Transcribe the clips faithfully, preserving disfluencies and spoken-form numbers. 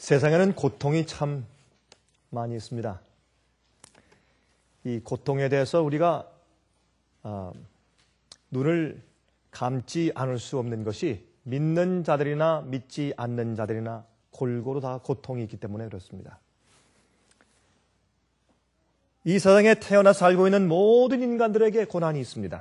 세상에는 고통이 참 많이 있습니다. 이 고통에 대해서 우리가 어, 눈을 감지 않을 수 없는 것이 믿는 자들이나 믿지 않는 자들이나 골고루 다 고통이 있기 때문에 그렇습니다. 이 세상에 태어나 살고 있는 모든 인간들에게 고난이 있습니다.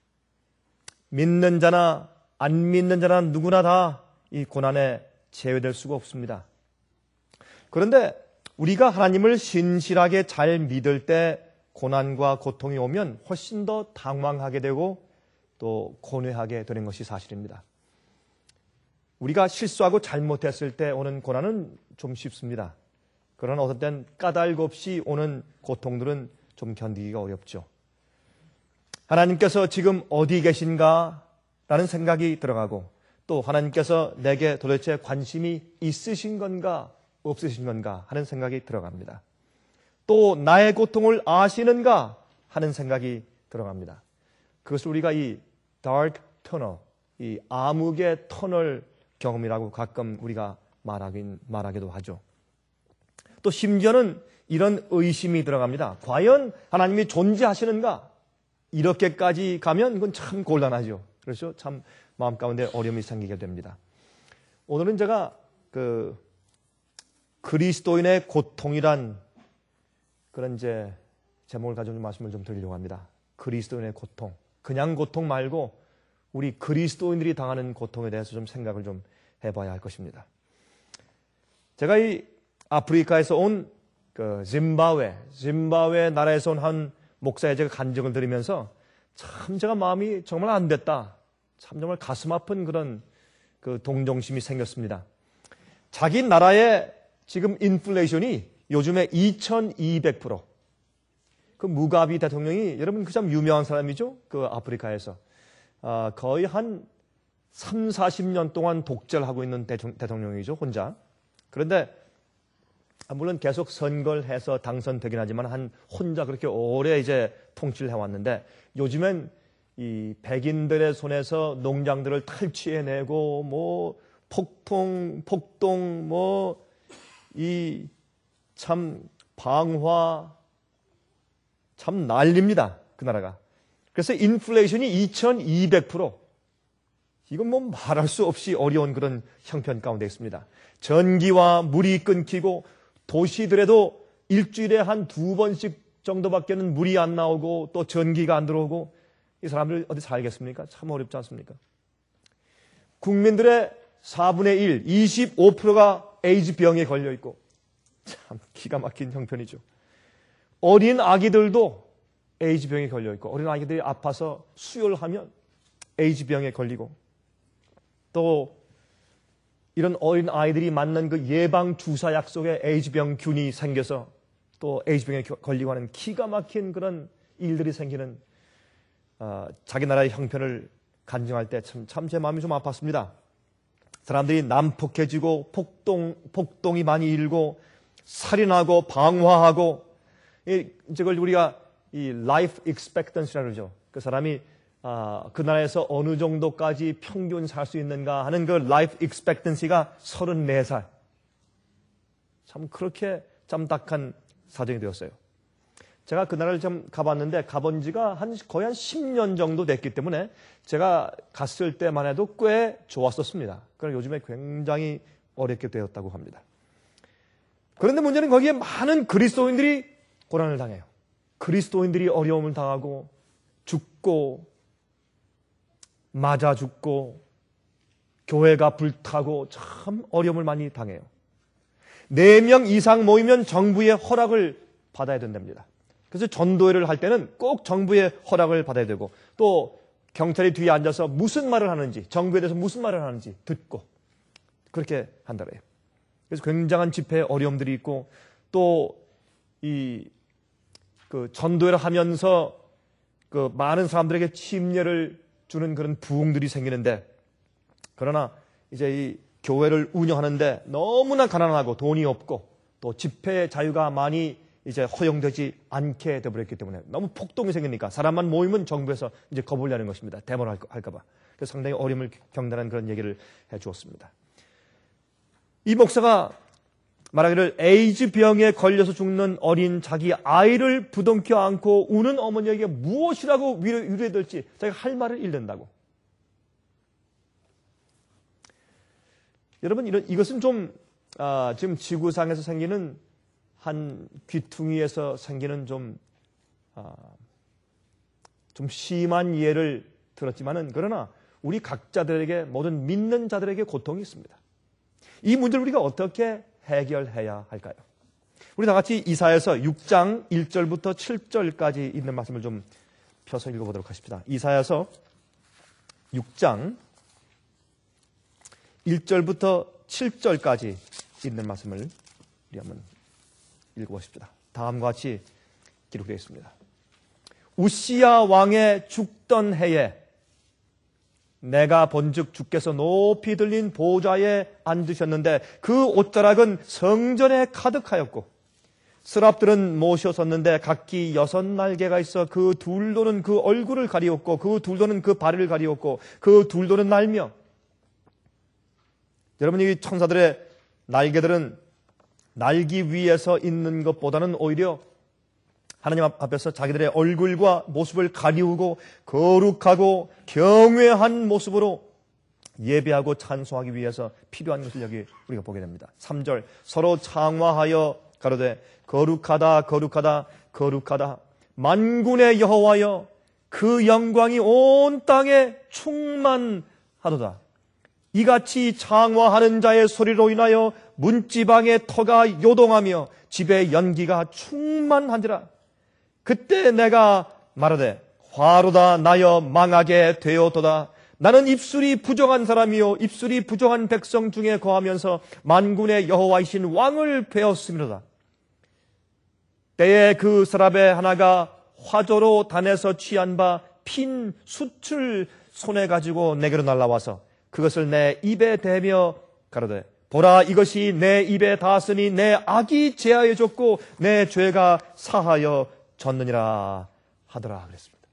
믿는 자나 안 믿는 자나 누구나 다 이 고난에 제외될 수가 없습니다. 그런데 우리가 하나님을 신실하게 잘 믿을 때 고난과 고통이 오면 훨씬 더 당황하게 되고 또 고뇌하게 되는 것이 사실입니다. 우리가 실수하고 잘못했을 때 오는 고난은 좀 쉽습니다. 그러나 어떤 땐 까닭 없이 오는 고통들은 좀 견디기가 어렵죠. 하나님께서 지금 어디 계신가? 라는 생각이 들어가고 또 하나님께서 내게 도대체 관심이 있으신 건가? 없으신 건가? 하는 생각이 들어갑니다. 또 나의 고통을 아시는가? 하는 생각이 들어갑니다. 그것을 우리가 이 dark tunnel, 이 암흑의 터널 경험이라고 가끔 우리가 말하긴, 말하기도 하죠. 또 심지어는 이런 의심이 들어갑니다. 과연 하나님이 존재하시는가? 이렇게까지 가면 그건 참 곤란하죠. 그렇죠? 참 마음 가운데 어려움이 생기게 됩니다. 오늘은 제가 그 그리스도인의 고통이란 그런 이제 제목을 가지고 말씀을 좀 드리려고 합니다. 그리스도인의 고통. 그냥 고통 말고 우리 그리스도인들이 당하는 고통에 대해서 좀 생각을 좀 해봐야 할 것입니다. 제가 이 아프리카에서 온 그 짐바브웨, 짐바브웨 나라에서 온 한 목사의 제가 간증을 들으면서 참 제가 마음이 정말 안 됐다. 참 정말 가슴 아픈 그런 그 동정심이 생겼습니다. 자기 나라의 지금 인플레이션이 요즘에 이천이백 퍼센트. 그 무가비 대통령이 여러분 그 참 유명한 사람이죠. 그 아프리카에서 아, 거의 한 삼, 사십 년 동안 독재를 하고 있는 대통령이죠. 혼자. 그런데 물론 계속 선거를 해서 당선되긴 하지만 한 혼자 그렇게 오래 이제 통치를 해왔는데 요즘엔 이 백인들의 손에서 농장들을 탈취해내고 뭐 폭동, 폭동 뭐 이 참 방화 참 난립니다. 그 나라가. 그래서 인플레이션이 이천이백 퍼센트. 이건 뭐 말할 수 없이 어려운 그런 형편 가운데 있습니다. 전기와 물이 끊기고 도시들에도 일주일에 한 두 번씩 정도밖에는 물이 안 나오고 또 전기가 안 들어오고 이 사람들 어디 살겠습니까? 참 어렵지 않습니까? 국민들의 사분의 일, 이십오 퍼센트가 에이즈 병에 걸려 있고 참 기가 막힌 형편이죠. 어린 아기들도 에이즈 병에 걸려 있고 어린 아기들이 아파서 수혈하면 에이즈 병에 걸리고 또 이런 어린 아이들이 맞는 그 예방 주사약 속에 에이즈 병균이 생겨서 또 에이즈 병에 걸리고 하는 기가 막힌 그런 일들이 생기는 어, 자기 나라의 형편을 간증할 때 참 참 제 마음이 좀 아팠습니다. 사람들이 난폭해지고 폭동 폭동이 많이 일고 살인하고 방화하고 이 이걸 우리가 이 life expectancy라고 그러죠. 그 사람이 아, 그 나라에서 어느 정도까지 평균 살 수 있는가 하는 그 life expectancy가 서른네 살. 참 그렇게 짬딱한 사정이 되었어요. 제가 그 나라를 좀 가봤는데 가본 지가 한 거의 한 십 년 정도 됐기 때문에 제가 갔을 때만 해도 꽤 좋았었습니다. 그러나 요즘에 굉장히 어렵게 되었다고 합니다. 그런데 문제는 거기에 많은 그리스도인들이 고난을 당해요. 그리스도인들이 어려움을 당하고 죽고 맞아 죽고 교회가 불타고 참 어려움을 많이 당해요. 네 명 이상 모이면 정부의 허락을 받아야 된답니다. 그래서 전도회를 할 때는 꼭 정부의 허락을 받아야 되고 또 경찰이 뒤에 앉아서 무슨 말을 하는지 정부에 대해서 무슨 말을 하는지 듣고 그렇게 한다래요. 그래서 굉장한 집회에 어려움들이 있고 또 이 그 전도회를 하면서 그 많은 사람들에게 침례를 주는 그런 부흥들이 생기는데 그러나 이제 이 교회를 운영하는데 너무나 가난하고 돈이 없고 또 집회 자유가 많이 이제 허용되지 않게 되어버렸기 때문에 너무 폭동이 생기니까 사람만 모이면 정부에서 이제 겁을 내는 것입니다. 데모를 할까 봐. 그래서 상당히 어려움을 겪는다는 그런 얘기를 해 주었습니다. 이 목사가 말하기를 에이즈 병에 걸려서 죽는 어린 자기 아이를 부둥켜 안고 우는 어머니에게 무엇이라고 위로해야 될지 자기가 할 말을 잃는다고. 여러분, 이런, 이것은 좀 아, 지금 지구상에서 생기는 한 귀퉁이에서 생기는 좀, 아, 좀 심한 예를 들었지만은 그러나 우리 각자들에게 모든 믿는 자들에게 고통이 있습니다. 이 문제를 우리가 어떻게 해결해야 할까요? 우리 다 같이 이사야서 육 장 일 절부터 칠 절까지 있는 말씀을 좀 펴서 읽어보도록 하십시다. 이사야서 육 장 일 절부터 칠 절까지 있는 말씀을 우리 한번 읽어보십시다. 다음과 같이 기록되어 있습니다. 우시야 왕의 죽던 해에 내가 본즉 주께서 높이 들린 보좌에 앉으셨는데 그 옷자락은 성전에 가득하였고 스랍들은 모셔섰는데 각기 여섯 날개가 있어 그 둘도는 그 얼굴을 가리웠고 그 둘도는 그 발을 가리웠고 그 둘도는 날며. 여러분, 이 천사들의 날개들은 날기 위에서 있는 것보다는 오히려 하나님 앞에서 자기들의 얼굴과 모습을 가리우고 거룩하고 경외한 모습으로 예배하고 찬송하기 위해서 필요한 것을 여기 우리가 보게 됩니다. 삼 절 서로 창화하여 가로되 거룩하다 거룩하다 거룩하다 만군의 여호와여 그 영광이 온 땅에 충만하도다. 이같이 창화하는 자의 소리로 인하여 문지방의 터가 요동하며 집의 연기가 충만한지라. 그때 내가 말하되 화로다 나여 망하게 되었도다. 나는 입술이 부정한 사람이요 입술이 부정한 백성 중에 거하면서 만군의 여호와이신 왕을 배웠음이로다. 때에 그 서랍의 하나가 화조로 단에서 취한 바 핀 숯을 손에 가지고 내게로 날라와서 그것을 내 입에 대며 가로되 보라 이것이 내 입에 닿았으니 내 악이 제하여 졌고 내 죄가 사하여 졌느니라 하더라 그랬습니다.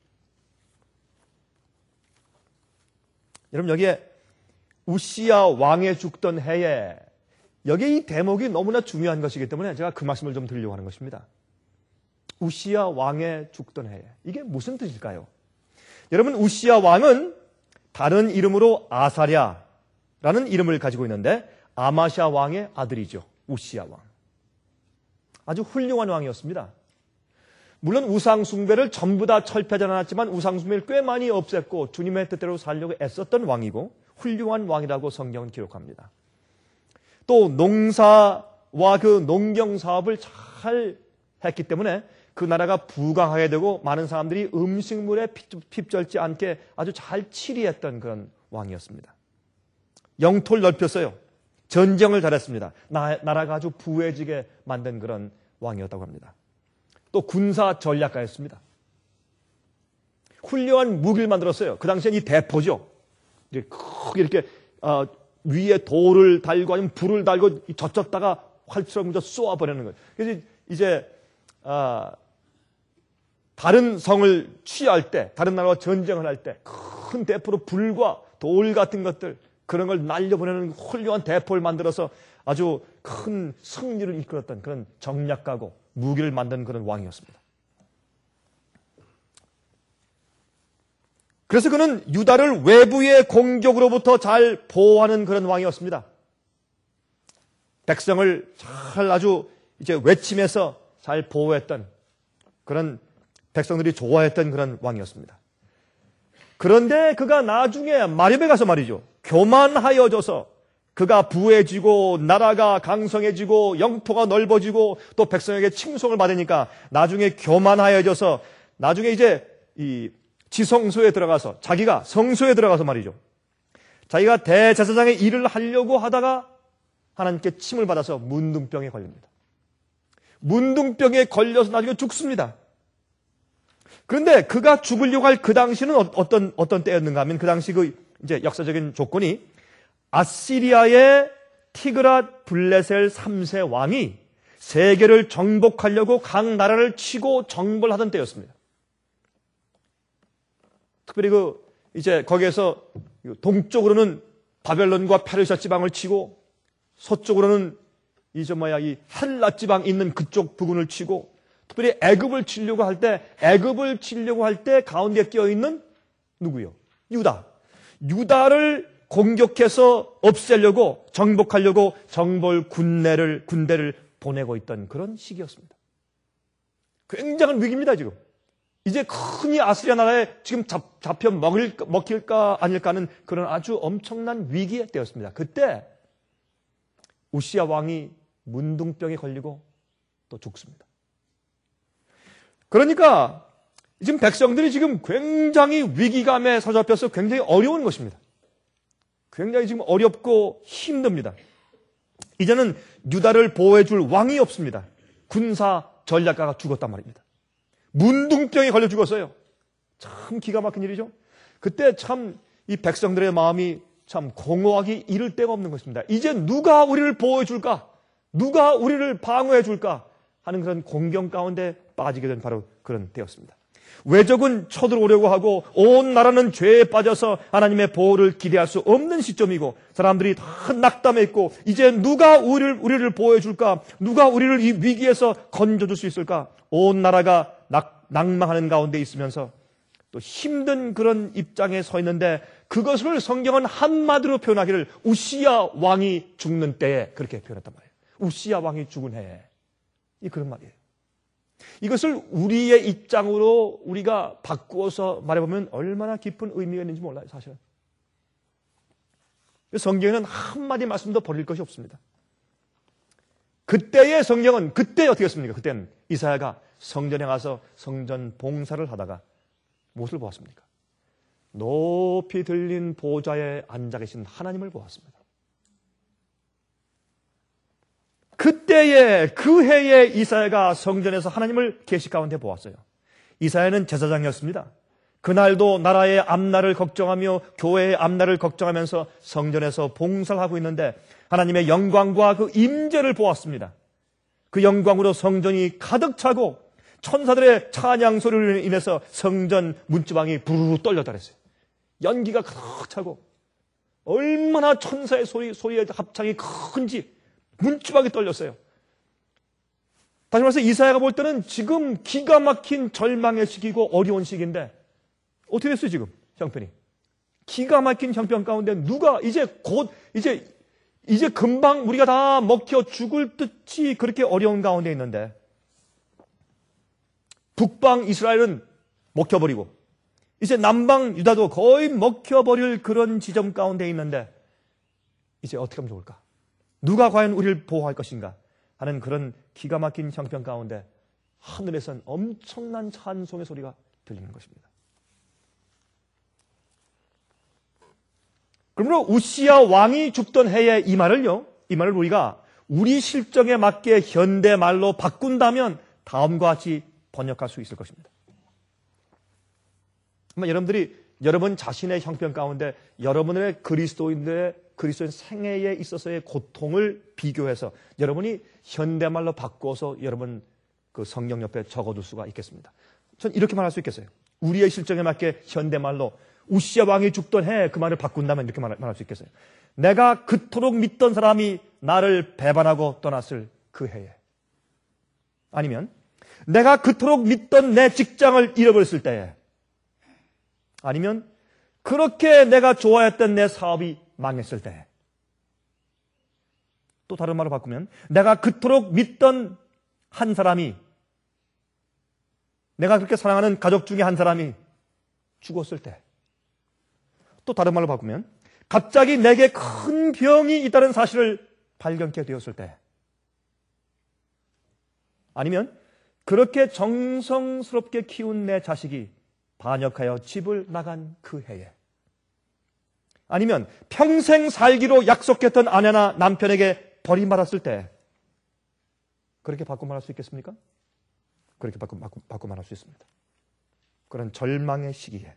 여러분, 여기에 우시야 왕의 죽던 해에 여기에 이 대목이 너무나 중요한 것이기 때문에 제가 그 말씀을 좀 드리려고 하는 것입니다. 우시야 왕의 죽던 해에 이게 무슨 뜻일까요? 여러분, 우시야 왕은 다른 이름으로 아사랴라는 이름을 가지고 있는데 아마샤 왕의 아들이죠. 우시야 왕. 아주 훌륭한 왕이었습니다. 물론 우상 숭배를 전부 다 철폐하지 않았지만 우상 숭배를 꽤 많이 없앴고 주님의 뜻대로 살려고 애썼던 왕이고 훌륭한 왕이라고 성경은 기록합니다. 또 농사와 그 농경 사업을 잘 했기 때문에 그 나라가 부강하게 되고 많은 사람들이 음식물에 핍절지 않게 아주 잘 치리했던 그런 왕이었습니다. 영토를 넓혔어요. 전쟁을 잘했습니다. 나, 나라가 아주 부해지게 만든 그런 왕이었다고 합니다. 또 군사 전략가였습니다. 훌륭한 무기를 만들었어요. 그 당시엔 이 대포죠. 이제 크게 이렇게 어, 위에 돌을 달고 아니면 불을 달고 젖혔다가 활처럼 쏘아버리는 거예요. 그래서 이제 어, 다른 성을 취할 때, 다른 나라와 전쟁을 할 때 큰 대포로 불과 돌 같은 것들 그런 걸 날려보내는 훌륭한 대포를 만들어서 아주 큰 승리를 이끌었던 그런 정략가고 무기를 만든 그런 왕이었습니다. 그래서 그는 유다를 외부의 공격으로부터 잘 보호하는 그런 왕이었습니다. 백성을 잘 아주 이제 외침해서 잘 보호했던 그런 백성들이 좋아했던 그런 왕이었습니다. 그런데 그가 나중에 마렵에 가서 말이죠. 교만하여져서 그가 부해지고 나라가 강성해지고 영토가 넓어지고 또 백성에게 칭송을 받으니까 나중에 교만하여져서 나중에 이제 이 지성소에 들어가서 자기가 성소에 들어가서 말이죠. 자기가 대제사장의 일을 하려고 하다가 하나님께 침을 받아서 문둥병에 걸립니다. 문둥병에 걸려서 나중에 죽습니다. 그런데 그가 죽으려고 할 그 당시는 어떤 어떤 때였는가 하면 그 당시 그 이제 역사적인 조건이 아시리아의 티그랏 블레셀 삼 세 왕이 세계를 정복하려고 각 나라를 치고 정벌하던 때였습니다. 특별히 그 이제 거기에서 동쪽으로는 바벨론과 페르시아 지방을 치고 서쪽으로는 이저 뭐야 이 헬라 지방 있는 그쪽 부근을 치고 특별히 애굽을 치려고 할 때 애굽을 치려고 할 때 가운데 끼어 있는 누구요? 유다. 유다를 공격해서 없애려고 정복하려고 정벌 군대를 군대를 보내고 있던 그런 시기였습니다. 굉장한 위기입니다, 지금. 이제 흔히 아시리아 나라에 지금 잡, 잡혀 먹을, 먹힐까 아닐까 하는 그런 아주 엄청난 위기에 되었습니다. 그때 우시야 왕이 문둥병에 걸리고 또 죽습니다. 그러니까 지금 백성들이 지금 굉장히 위기감에 사로잡혀서 굉장히 어려운 것입니다. 굉장히 지금 어렵고 힘듭니다. 이제는 유다를 보호해줄 왕이 없습니다. 군사 전략가가 죽었단 말입니다. 문둥병에 걸려 죽었어요. 참 기가 막힌 일이죠. 그때 참 이 백성들의 마음이 참 공허하기 이를 데가 없는 것입니다. 이제 누가 우리를 보호해줄까? 누가 우리를 방어해줄까? 하는 그런 공경 가운데 빠지게 된 바로 그런 때였습니다. 외적은 쳐들어오려고 하고 온 나라는 죄에 빠져서 하나님의 보호를 기대할 수 없는 시점이고 사람들이 다 낙담해 있고 이제 누가 우리를, 우리를 보호해 줄까? 누가 우리를 이 위기에서 건져줄 수 있을까? 온 나라가 낙, 낭망하는 가운데 있으면서 또 힘든 그런 입장에 서 있는데 그것을 성경은 한마디로 표현하기를 우시야 왕이 죽는 때에 그렇게 표현했단 말이에요. 우시야 왕이 죽은 해에. 이 그런 말이에요. 이것을 우리의 입장으로 우리가 바꾸어서 말해보면 얼마나 깊은 의미가 있는지 몰라요, 사실은. 성경에는 한마디 말씀도 버릴 것이 없습니다. 그때의 성경은, 그때 어떻게 했습니까? 그때는 이사야가 성전에 가서 성전 봉사를 하다가 무엇을 보았습니까? 높이 들린 보좌에 앉아 계신 하나님을 보았습니다. 그때에 그 해에 이사야가 성전에서 하나님을 계시 가운데 보았어요. 이사야는 제사장이었습니다. 그날도 나라의 앞날을 걱정하며 교회의 앞날을 걱정하면서 성전에서 봉사를 하고 있는데 하나님의 영광과 그 임재를 보았습니다. 그 영광으로 성전이 가득 차고 천사들의 찬양 소리로 인해서 성전 문지방이 부르르 떨렸다 그랬어요. 연기가 가득 차고 얼마나 천사의 소리, 소리의 합창이 큰지 문지방이 떨렸어요. 다시 말해서 이사야가 볼 때는 지금 기가 막힌 절망의 시기고 어려운 시기인데 어떻게 됐어요 지금 형편이? 기가 막힌 형편 가운데 누가 이제 곧 이제 이제 금방 우리가 다 먹혀 죽을 듯이 그렇게 어려운 가운데 있는데 북방 이스라엘은 먹혀버리고 이제 남방 유다도 거의 먹혀버릴 그런 지점 가운데 있는데 이제 어떻게 하면 좋을까? 누가 과연 우리를 보호할 것인가 하는 그런 기가 막힌 형편 가운데 하늘에선 엄청난 찬송의 소리가 들리는 것입니다. 그러므로 우시야 왕이 죽던 해에 이 말을요, 이 말을 우리가 우리 실정에 맞게 현대말로 바꾼다면 다음과 같이 번역할 수 있을 것입니다. 아마 여러분들이 여러분 자신의 형편 가운데 여러분의 그리스도인들의 그리스도인 생애에 있어서의 고통을 비교해서 여러분이 현대말로 바꿔서 여러분 그 성경 옆에 적어둘 수가 있겠습니다. 전 이렇게 말할 수 있겠어요. 우리의 실정에 맞게 현대말로 우시야 왕이 죽던 해 그 말을 바꾼다면 이렇게 말, 말할 수 있겠어요. 내가 그토록 믿던 사람이 나를 배반하고 떠났을 그 해에. 아니면 내가 그토록 믿던 내 직장을 잃어버렸을 때에. 아니면 그렇게 내가 좋아했던 내 사업이 망했을 때. 또 다른 말로 바꾸면 내가 그토록 믿던 한 사람이 내가 그렇게 사랑하는 가족 중에 한 사람이 죽었을 때. 또 다른 말로 바꾸면 갑자기 내게 큰 병이 있다는 사실을 발견케 되었을 때. 아니면 그렇게 정성스럽게 키운 내 자식이 반역하여 집을 나간 그 해에. 아니면 평생 살기로 약속했던 아내나 남편에게 버림받았을 때. 그렇게 바꿔 말할 수 있겠습니까? 그렇게 바꿔, 바꿔, 바꿔 말할 수 있습니다. 그런 절망의 시기에.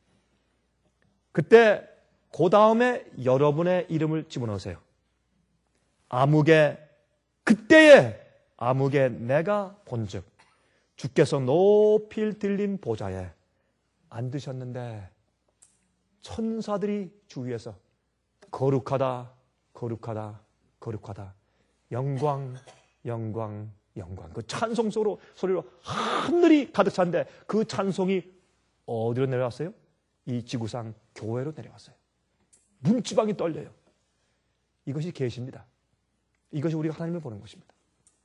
그때 그 다음에 여러분의 이름을 집어넣으세요. 암흑의 그때에 암흑의 내가 본즉 주께서 높이 들린 보좌에 앉으셨는데 천사들이 주위에서 거룩하다 거룩하다 거룩하다 영광, 영광, 영광. 그 찬송 소리로, 소리로 하늘이 가득 찬데 그 찬송이 어디로 내려왔어요? 이 지구상 교회로 내려왔어요. 문지방이 떨려요. 이것이 계시입니다. 이것이 우리가 하나님을 보는 것입니다.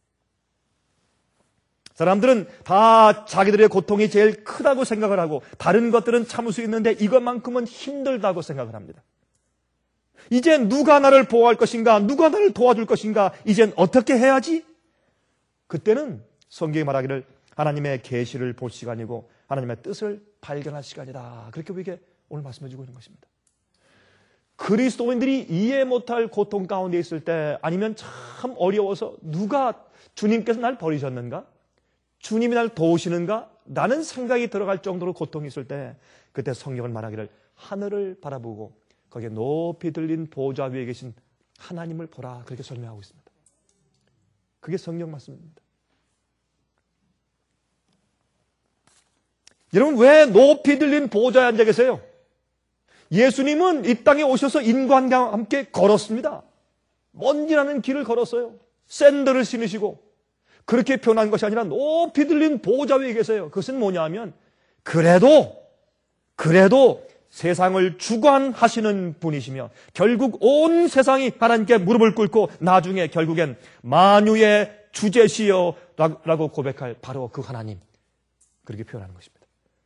사람들은 다 자기들의 고통이 제일 크다고 생각을 하고 다른 것들은 참을 수 있는데 이것만큼은 힘들다고 생각을 합니다. 이젠 누가 나를 보호할 것인가? 누가 나를 도와줄 것인가? 이젠 어떻게 해야지? 그때는 성경이 말하기를 하나님의 계시를 볼 시간이고 하나님의 뜻을 발견할 시간이다. 그렇게 우리에게 오늘 말씀해 주고 있는 것입니다. 그리스도인들이 이해 못할 고통 가운데 있을 때 아니면 참 어려워서 누가 주님께서 날 버리셨는가? 주님이 날 도우시는가? 라는 생각이 들어갈 정도로 고통이 있을 때 그때 성경은 말하기를 하늘을 바라보고 거기에 높이 들린 보좌 위에 계신 하나님을 보라. 그렇게 설명하고 있습니다. 그게 성경 말씀입니다. 여러분 왜 높이 들린 보좌에 앉아 계세요? 예수님은 이 땅에 오셔서 인간과 함께 걸었습니다. 먼지나는 길을 걸었어요. 샌들을 신으시고 그렇게 표현한 것이 아니라 높이 들린 보좌 위에 계세요. 그것은 뭐냐 하면 그래도 그래도 세상을 주관하시는 분이시며 결국 온 세상이 하나님께 무릎을 꿇고 나중에 결국엔 만유의 주제시여 라고 고백할 바로 그 하나님. 그렇게 표현하는 것입니다.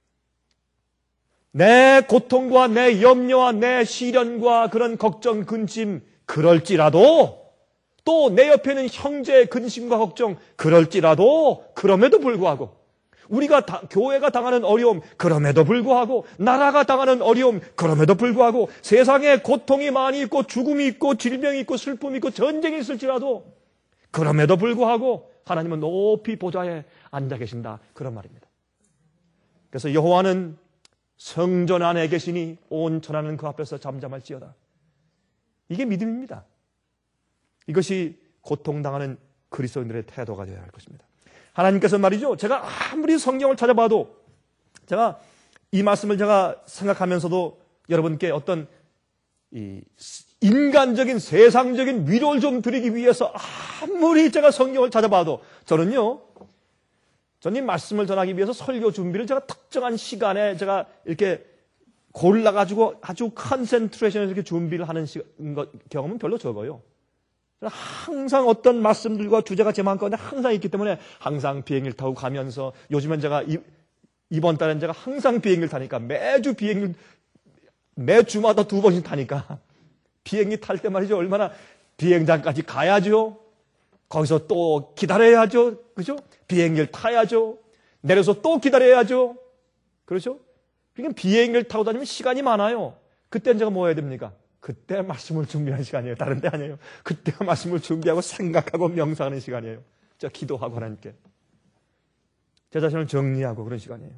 내 고통과 내 염려와 내 시련과 그런 걱정, 근심 그럴지라도 또 내 옆에 있는 형제의 근심과 걱정 그럴지라도 그럼에도 불구하고 우리가 다, 교회가 당하는 어려움 그럼에도 불구하고 나라가 당하는 어려움 그럼에도 불구하고 세상에 고통이 많이 있고 죽음이 있고 질병이 있고 슬픔이 있고 전쟁이 있을지라도 그럼에도 불구하고 하나님은 높이 보좌에 앉아 계신다. 그런 말입니다. 그래서 여호와는 성전 안에 계시니 온 천하는 그 앞에서 잠잠할지어다. 이게 믿음입니다. 이것이 고통당하는 그리스도인들의 태도가 되어야 할 것입니다. 하나님께서 말이죠. 제가 아무리 성경을 찾아봐도 제가 이 말씀을 제가 생각하면서도 여러분께 어떤 이 인간적인 세상적인 위로를 좀 드리기 위해서 아무리 제가 성경을 찾아봐도 저는요. 저는 이 말씀을 전하기 위해서 설교 준비를 제가 특정한 시간에 제가 이렇게 골라가지고 아주 컨센트레이션에서 이렇게 준비를 하는 시, 것, 경험은 별로 적어요. 항상 어떤 말씀들과 주제가 제 마음가운데 항상 있기 때문에 항상 비행기를 타고 가면서 요즘엔 제가 이, 이번 달엔 제가 항상 비행기를 타니까 매주 비행기를 매주마다 두 번씩 타니까 비행기 탈 때 말이죠. 얼마나 비행장까지 가야죠. 거기서 또 기다려야죠. 그죠? 비행기를 타야죠. 내려서 또 기다려야죠. 그렇죠? 그러니까 비행기를 타고 다니면 시간이 많아요. 그때는 제가 뭐 해야 됩니까? 그때 말씀을 준비하는 시간이에요. 다른 데 아니에요. 그때 말씀을 준비하고 생각하고 명상하는 시간이에요. 저 기도하고 하나님께. 제 자신을 정리하고 그런 시간이에요.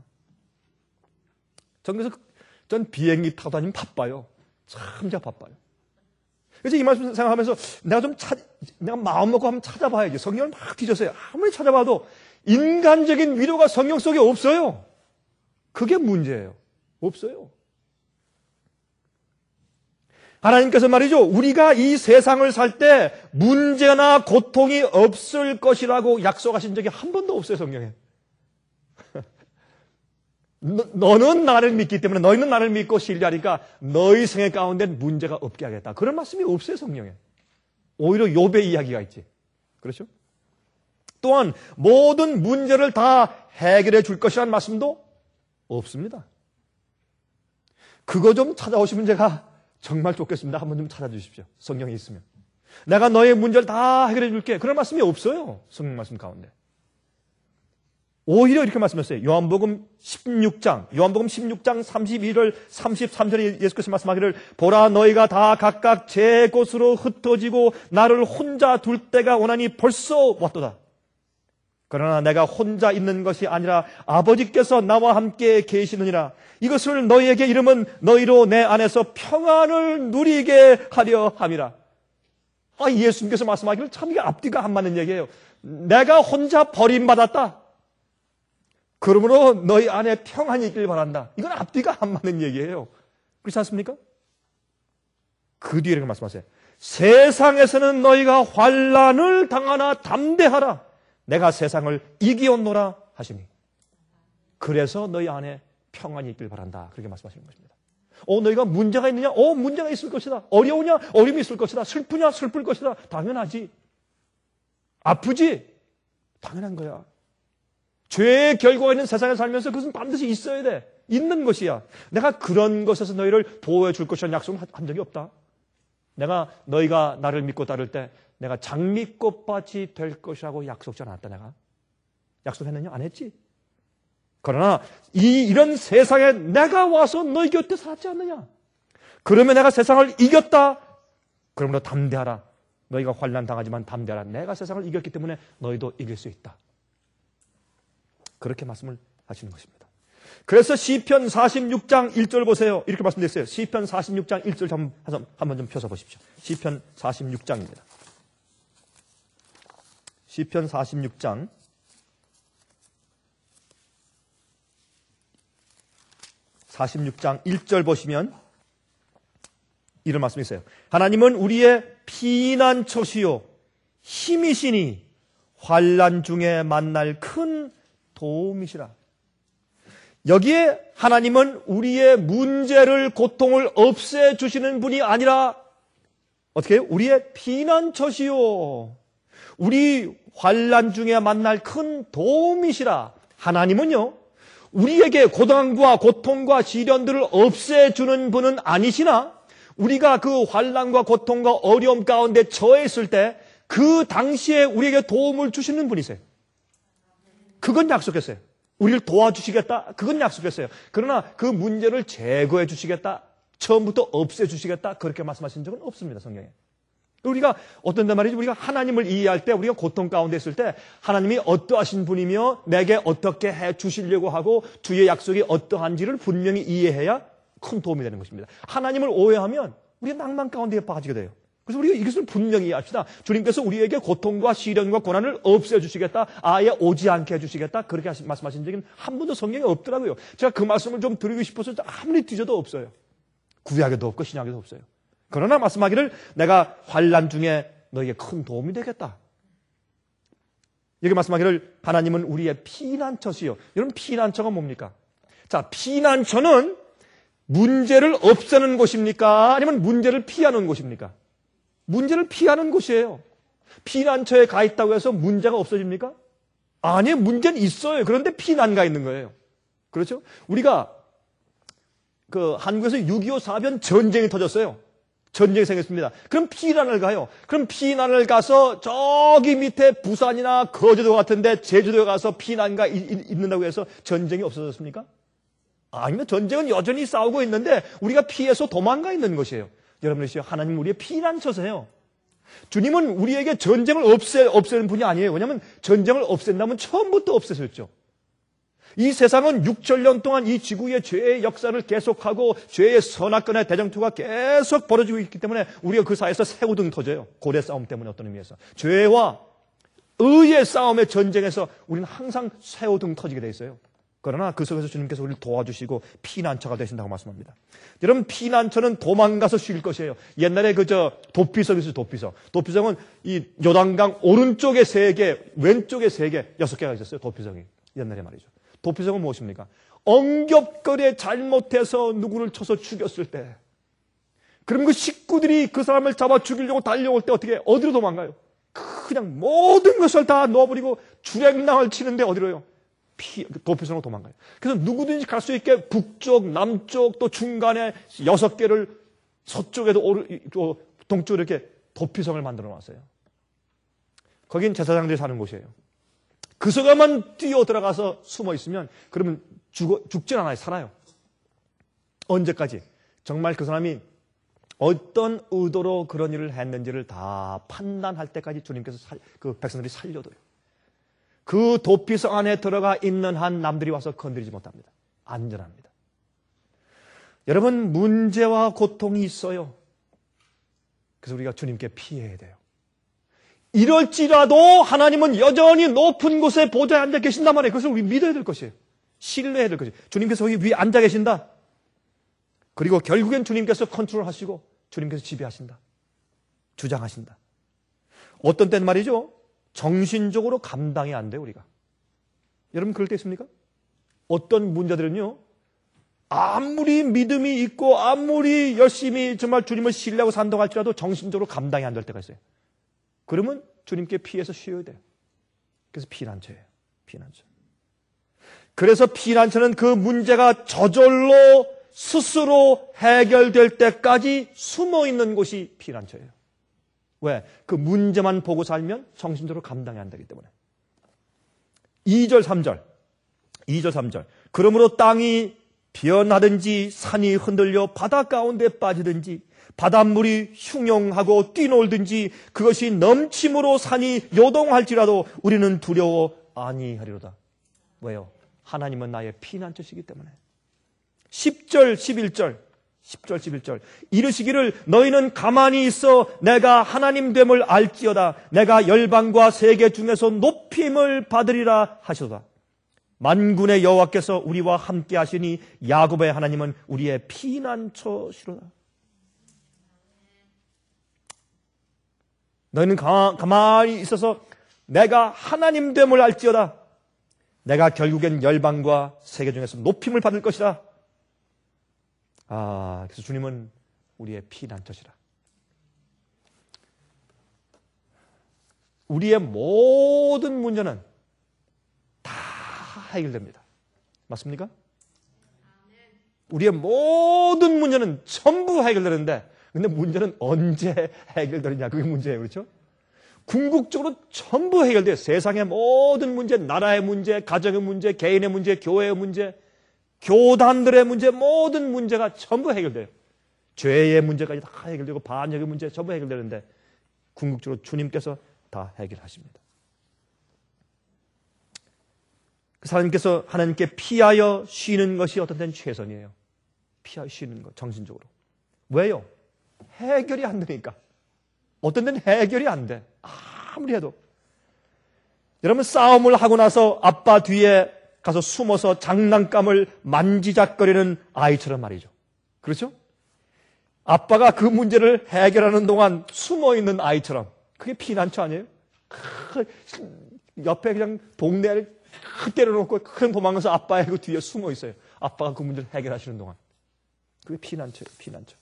전 그래서 전 비행기 타고 다니면 바빠요. 참 제가 바빠요. 그래서 이 말씀 생각하면서 내가 좀 찾, 내가 마음 먹고 한번 찾아봐야지. 성경을 막 뒤졌어요. 아무리 찾아봐도 인간적인 위로가 성경 속에 없어요. 그게 문제예요. 없어요. 하나님께서 말이죠. 우리가 이 세상을 살 때 문제나 고통이 없을 것이라고 약속하신 적이 한 번도 없어요. 성경에. 너, 너는 나를 믿기 때문에 너희는 나를 믿고 신뢰하니까 너희 생애 가운데 문제가 없게 하겠다. 그런 말씀이 없어요. 성경에. 오히려 욥의 이야기가 있지. 그렇죠? 또한 모든 문제를 다 해결해 줄 것이라는 말씀도 없습니다. 그거 좀 찾아오시면 제가 정말 좋겠습니다. 한번 좀 찾아주십시오. 성경에 있으면. 내가 너의 문제를 다 해결해 줄게. 그런 말씀이 없어요. 성경 말씀 가운데. 오히려 이렇게 말씀했어요. 요한복음 십육 장, 요한복음 십육 장 삼십일 절, 삼십삼 절에 예수께서 말씀하기를 보라 너희가 다 각각 제 곳으로 흩어지고 나를 혼자 둘 때가 오나니 벌써 왔도다. 그러나 내가 혼자 있는 것이 아니라 아버지께서 나와 함께 계시느니라. 이것을 너희에게 이름은 너희로 내 안에서 평안을 누리게 하려 함이라. 아, 예수님께서 말씀하기를 참 이게 앞뒤가 안 맞는 얘기예요. 내가 혼자 버림받았다. 그러므로 너희 안에 평안이 있길 바란다. 이건 앞뒤가 안 맞는 얘기예요. 그렇지 않습니까? 그 뒤에 이렇게 말씀하세요. 세상에서는 너희가 환난을 당하나 담대하라. 내가 세상을 이기었노라 하시니. 그래서 너희 안에 평안이 있길 바란다. 그렇게 말씀하시는 것입니다. 어, 너희가 문제가 있느냐? 어, 문제가 있을 것이다. 어려우냐? 어려움이 있을 것이다. 슬프냐? 슬플 것이다. 당연하지. 아프지? 당연한 거야. 죄의 결과가 있는 세상에 살면서 그것은 반드시 있어야 돼. 있는 것이야. 내가 그런 것에서 너희를 보호해 줄 것이라는 약속은 한 적이 없다. 내가 너희가 나를 믿고 따를 때 내가 장미꽃밭이 될 것이라고 약속하지 않았다. 내가 약속했느냐? 안 했지. 그러나 이, 이런 세상에 내가 와서 너희 곁에 살았지 않느냐? 그러면 내가 세상을 이겼다. 그러므로 담대하라. 너희가 환난 당하지만 담대하라. 내가 세상을 이겼기 때문에 너희도 이길 수 있다. 그렇게 말씀을 하시는 것입니다. 그래서 시편 사십육 장 일 절 보세요. 이렇게 말씀드렸어요. 시편 사십육 장 일 절 한번, 한번 좀 펴서 보십시오. 시편 사십육 장입니다. 시편 사십육 장 사십육 장 일 절 보시면 이런 말씀이 있어요. 하나님은 우리의 피난처시요 힘이시니 환난 중에 만날 큰 도움이시라. 여기에 하나님은 우리의 문제를, 고통을 없애주시는 분이 아니라 어떻게 해요? 우리의 피난처시요. 우리 환난 중에 만날 큰 도움이시라. 하나님은요, 우리에게 고난과 고통과 시련들을 없애주는 분은 아니시나 우리가 그 환난과 고통과 어려움 가운데 처해 있을 때 그 당시에 우리에게 도움을 주시는 분이세요. 그건 약속했어요. 우리를 도와주시겠다. 그건 약속했어요. 그러나 그 문제를 제거해 주시겠다. 처음부터 없애 주시겠다. 그렇게 말씀하신 적은 없습니다. 성경에. 우리가 어떤 데 말이지 우리가 하나님을 이해할 때 우리가 고통 가운데 있을 때 하나님이 어떠하신 분이며 내게 어떻게 해 주시려고 하고 주의 약속이 어떠한지를 분명히 이해해야 큰 도움이 되는 것입니다. 하나님을 오해하면 우리가 낭만 가운데 빠지게 돼요. 그래서 우리가 이것을 분명히 이해합시다. 주님께서 우리에게 고통과 시련과 고난을 없애주시겠다. 아예 오지 않게 해주시겠다. 그렇게 말씀하신 적은 한 번도 성경에 없더라고요. 제가 그 말씀을 좀 드리고 싶어서 아무리 뒤져도 없어요. 구약에도 없고 신약에도 없어요. 그러나 말씀하기를 내가 환난 중에 너에게 큰 도움이 되겠다. 여기 말씀하기를 하나님은 우리의 피난처시요. 여러분 피난처가 뭡니까? 자, 피난처는 문제를 없애는 곳입니까? 아니면 문제를 피하는 곳입니까? 문제를 피하는 곳이에요. 피난처에 가 있다고 해서 문제가 없어집니까? 아니요, 문제는 있어요. 그런데 피난 가 있는 거예요. 그렇죠? 우리가 그 한국에서 육이오 사변 전쟁이 터졌어요. 전쟁이 생겼습니다. 그럼 피난을 가요. 그럼 피난을 가서 저기 밑에 부산이나 거제도 같은데 제주도에 가서 피난가 있는다고 해서 전쟁이 없어졌습니까? 아니면 전쟁은 여전히 싸우고 있는데 우리가 피해서 도망가 있는 것이에요. 여러분이시여, 하나님은 우리의 피난처세요. 주님은 우리에게 전쟁을 없애, 없애는 분이 아니에요. 왜냐하면 전쟁을 없앤다면 처음부터 없애셨죠. 이 세상은 육천 년 동안 이 지구의 죄의 역사를 계속하고 죄의 선악간의 대장투가 계속 벌어지고 있기 때문에 우리가 그 사이에서 새우등 터져요. 고대 싸움 때문에 어떤 의미에서. 죄와 의의 싸움의 전쟁에서 우리는 항상 새우등 터지게 돼 있어요. 그러나 그 속에서 주님께서 우리를 도와주시고 피난처가 되신다고 말씀합니다. 여러분, 피난처는 도망가서 쉴 것이에요. 옛날에 그저 도피성이 있어요. 도피성. 도피성은 이 요단강 오른쪽에 세 개, 왼쪽에 세 개, 여섯 개가 있었어요. 도피성이. 옛날에 말이죠. 도피성은 무엇입니까? 엉겹거리에 잘못해서 누구를 쳐서 죽였을 때, 그럼 그 식구들이 그 사람을 잡아 죽이려고 달려올 때 어떻게, 어디로 도망가요? 그냥 모든 것을 다 넣어버리고 주랭랑을 치는데 어디로요? 피, 도피성으로 도망가요. 그래서 누구든지 갈 수 있게 북쪽, 남쪽, 또 중간에 여섯 개를 서쪽에도 오르, 동쪽으로 이렇게 도피성을 만들어 놨어요. 거긴 제사장들이 사는 곳이에요. 그 속에만 뛰어 들어가서 숨어 있으면 그러면 죽어, 죽진 않아요. 살아요. 언제까지? 정말 그 사람이 어떤 의도로 그런 일을 했는지를 다 판단할 때까지 주님께서 살, 그 백성들이 살려둬요. 그 도피성 안에 들어가 있는 한 남들이 와서 건드리지 못합니다. 안전합니다. 여러분, 문제와 고통이 있어요. 그래서 우리가 주님께 피해야 돼요. 이럴지라도 하나님은 여전히 높은 곳에 보좌에 앉아 계신단 말이에요. 그것을 우리 믿어야 될 것이에요. 신뢰해야 될 것이에요. 주님께서 거기 위에 앉아 계신다. 그리고 결국엔 주님께서 컨트롤하시고 주님께서 지배하신다. 주장하신다. 어떤 때는 말이죠. 정신적으로 감당이 안 돼요, 우리가. 여러분 그럴 때 있습니까? 어떤 문제들은요. 아무리 믿음이 있고 아무리 열심히 정말 주님을 신뢰하고 산다고 할지라도 정신적으로 감당이 안 될 때가 있어요. 그러면 주님께 피해서 쉬어야 돼요. 그래서 피난처예요. 피난처. 그래서 피난처는 그 문제가 저절로 스스로 해결될 때까지 숨어 있는 곳이 피난처예요. 왜? 그 문제만 보고 살면 정신적으로 감당이 안 되기 때문에. 이 절, 삼 절. 이 절, 삼 절. 그러므로 땅이 변하든지 산이 흔들려 바다 가운데 빠지든지 바닷물이 흉용하고 뛰놀든지 그것이 넘침으로 산이 요동할지라도 우리는 두려워 아니하리로다. 왜요? 하나님은 나의 피난처시기 때문에. 십 절, 십일 절. 십 절, 십일 절. 이르시기를 너희는 가만히 있어 내가 하나님 됨을 알지어다. 내가 열방과 세계 중에서 높임을 받으리라 하시도다. 만군의 여호와께서 우리와 함께 하시니 야곱의 하나님은 우리의 피난처시로다. 너희는 가, 가만히 있어서 내가 하나님 됨을 알지어다. 내가 결국엔 열방과 세계 중에서 높임을 받을 것이다. 아, 그래서 주님은 우리의 피난처시라. 우리의 모든 문제는 다 해결됩니다. 맞습니까? 우리의 모든 문제는 전부 해결되는데 근데 문제는 언제 해결되느냐 그게 문제예요. 그렇죠? 궁극적으로 전부 해결돼요. 세상의 모든 문제, 나라의 문제, 가정의 문제, 개인의 문제, 교회의 문제, 교단들의 문제, 모든 문제가 전부 해결돼요. 죄의 문제까지 다 해결되고 반역의 문제 전부 해결되는데 궁극적으로 주님께서 다 해결하십니다. 그 사람님께서 하나님께 피하여 쉬는 것이 어떤 때는 최선이에요. 피하여 쉬는 것, 정신적으로. 왜요? 해결이 안 되니까. 어떤 데는 해결이 안 돼. 아무리 해도. 여러분 싸움을 하고 나서 아빠 뒤에 가서 숨어서 장난감을 만지작거리는 아이처럼 말이죠. 그렇죠? 아빠가 그 문제를 해결하는 동안 숨어있는 아이처럼. 그게 피난처 아니에요? 옆에 그냥 동네를 때려놓고 큰 도망가서 아빠의 그 뒤에 숨어 있어요. 아빠가 그 문제를 해결하시는 동안. 그게 피난처예요. 피난처.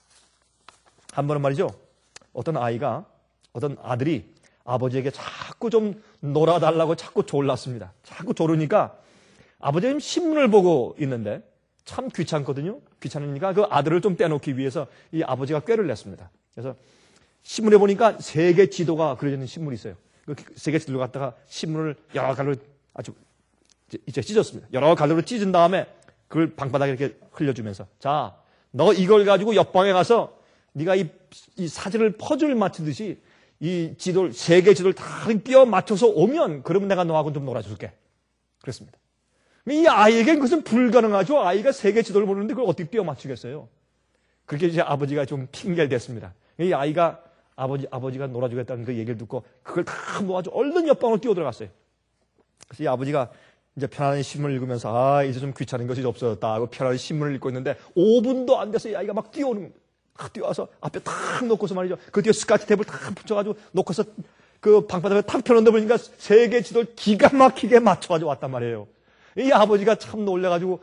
한 번은 말이죠. 어떤 아이가 어떤 아들이 아버지에게 자꾸 좀 놀아달라고 자꾸 졸랐습니다. 자꾸 졸으니까 아버지는 신문을 보고 있는데 참 귀찮거든요. 귀찮으니까 그 아들을 좀 떼놓기 위해서 이 아버지가 꾀를 냈습니다. 그래서 신문에 보니까 세계 지도가 그려져 있는 신문이 있어요. 그 세계 지도를 갖다가 신문을 여러 갈로 아주 이제 찢었습니다. 여러 갈로 찢은 다음에 그걸 방바닥에 이렇게 흘려주면서 자, 너 이걸 가지고 옆방에 가서 네가 이, 이 사진을 퍼즐 맞추듯이 이 지도를, 세계 지도를 다 띄어 맞춰서 오면 그러면 내가 너하고 좀 놀아줄게. 그랬습니다. 이 아이에겐 그것은 불가능하죠. 아이가 세계 지도를 보는데 그걸 어떻게 띄어 맞추겠어요. 그렇게 이제 아버지가 좀 핑계를 댔습니다. 이 아이가 아버지, 아버지가 놀아주겠다는 그 얘기를 듣고 그걸 다 모아서 얼른 옆방으로 뛰어 들어갔어요. 그래서 이 아버지가 이제 편안히 신문을 읽으면서 아, 이제 좀 귀찮은 것이 없어졌다 하고 편안히 신문을 읽고 있는데 오 분도 안 돼서 이 아이가 막 뛰어오는 겁니다. 딱 뛰어와서 앞에 탁 놓고서 말이죠. 그 뒤에 스카치 테이프를 탁 붙여가지고 놓고서 그 방바닥에 탁 펴놓는다 보니까 세계 지도를 기가 막히게 맞춰가지고 왔단 말이에요. 이 아버지가 참 놀래가지고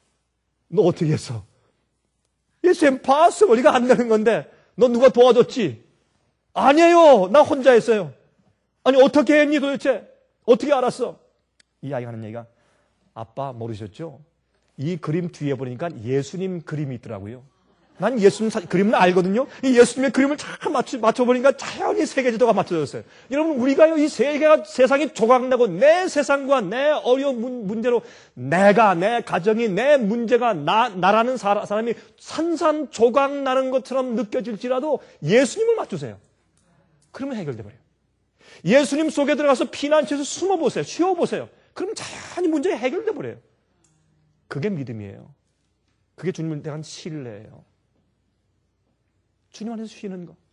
너 어떻게 했어? It's impossible. 이거 안 되는 건데 너 누가 도와줬지? 아니에요. 나 혼자 했어요. 아니 어떻게 했니 도대체? 어떻게 알았어? 이 아이가 하는 얘기가 아빠 모르셨죠? 이 그림 뒤에 보니까 예수님 그림이 있더라고요. 난 예수님 사, 그림을 알거든요. 이 예수님의 그림을 잘 맞춰, 맞춰보니까 자연히 세계지도가 맞춰졌어요. 여러분, 우리가요, 이 세계가, 세상이 조각나고 내 세상과 내 어려운 문, 문제로 내가, 내 가정이, 내 문제가 나, 나라는 사, 사람이 산산 조각나는 것처럼 느껴질지라도 예수님을 맞추세요. 그러면 해결돼 버려요. 예수님 속에 들어가서 피난처에서 숨어보세요. 쉬어보세요. 그러면 자연히 문제가 해결돼 버려요. 그게 믿음이에요. 그게 주님에 대한 신뢰예요. 주님 안에서 쉬는 거.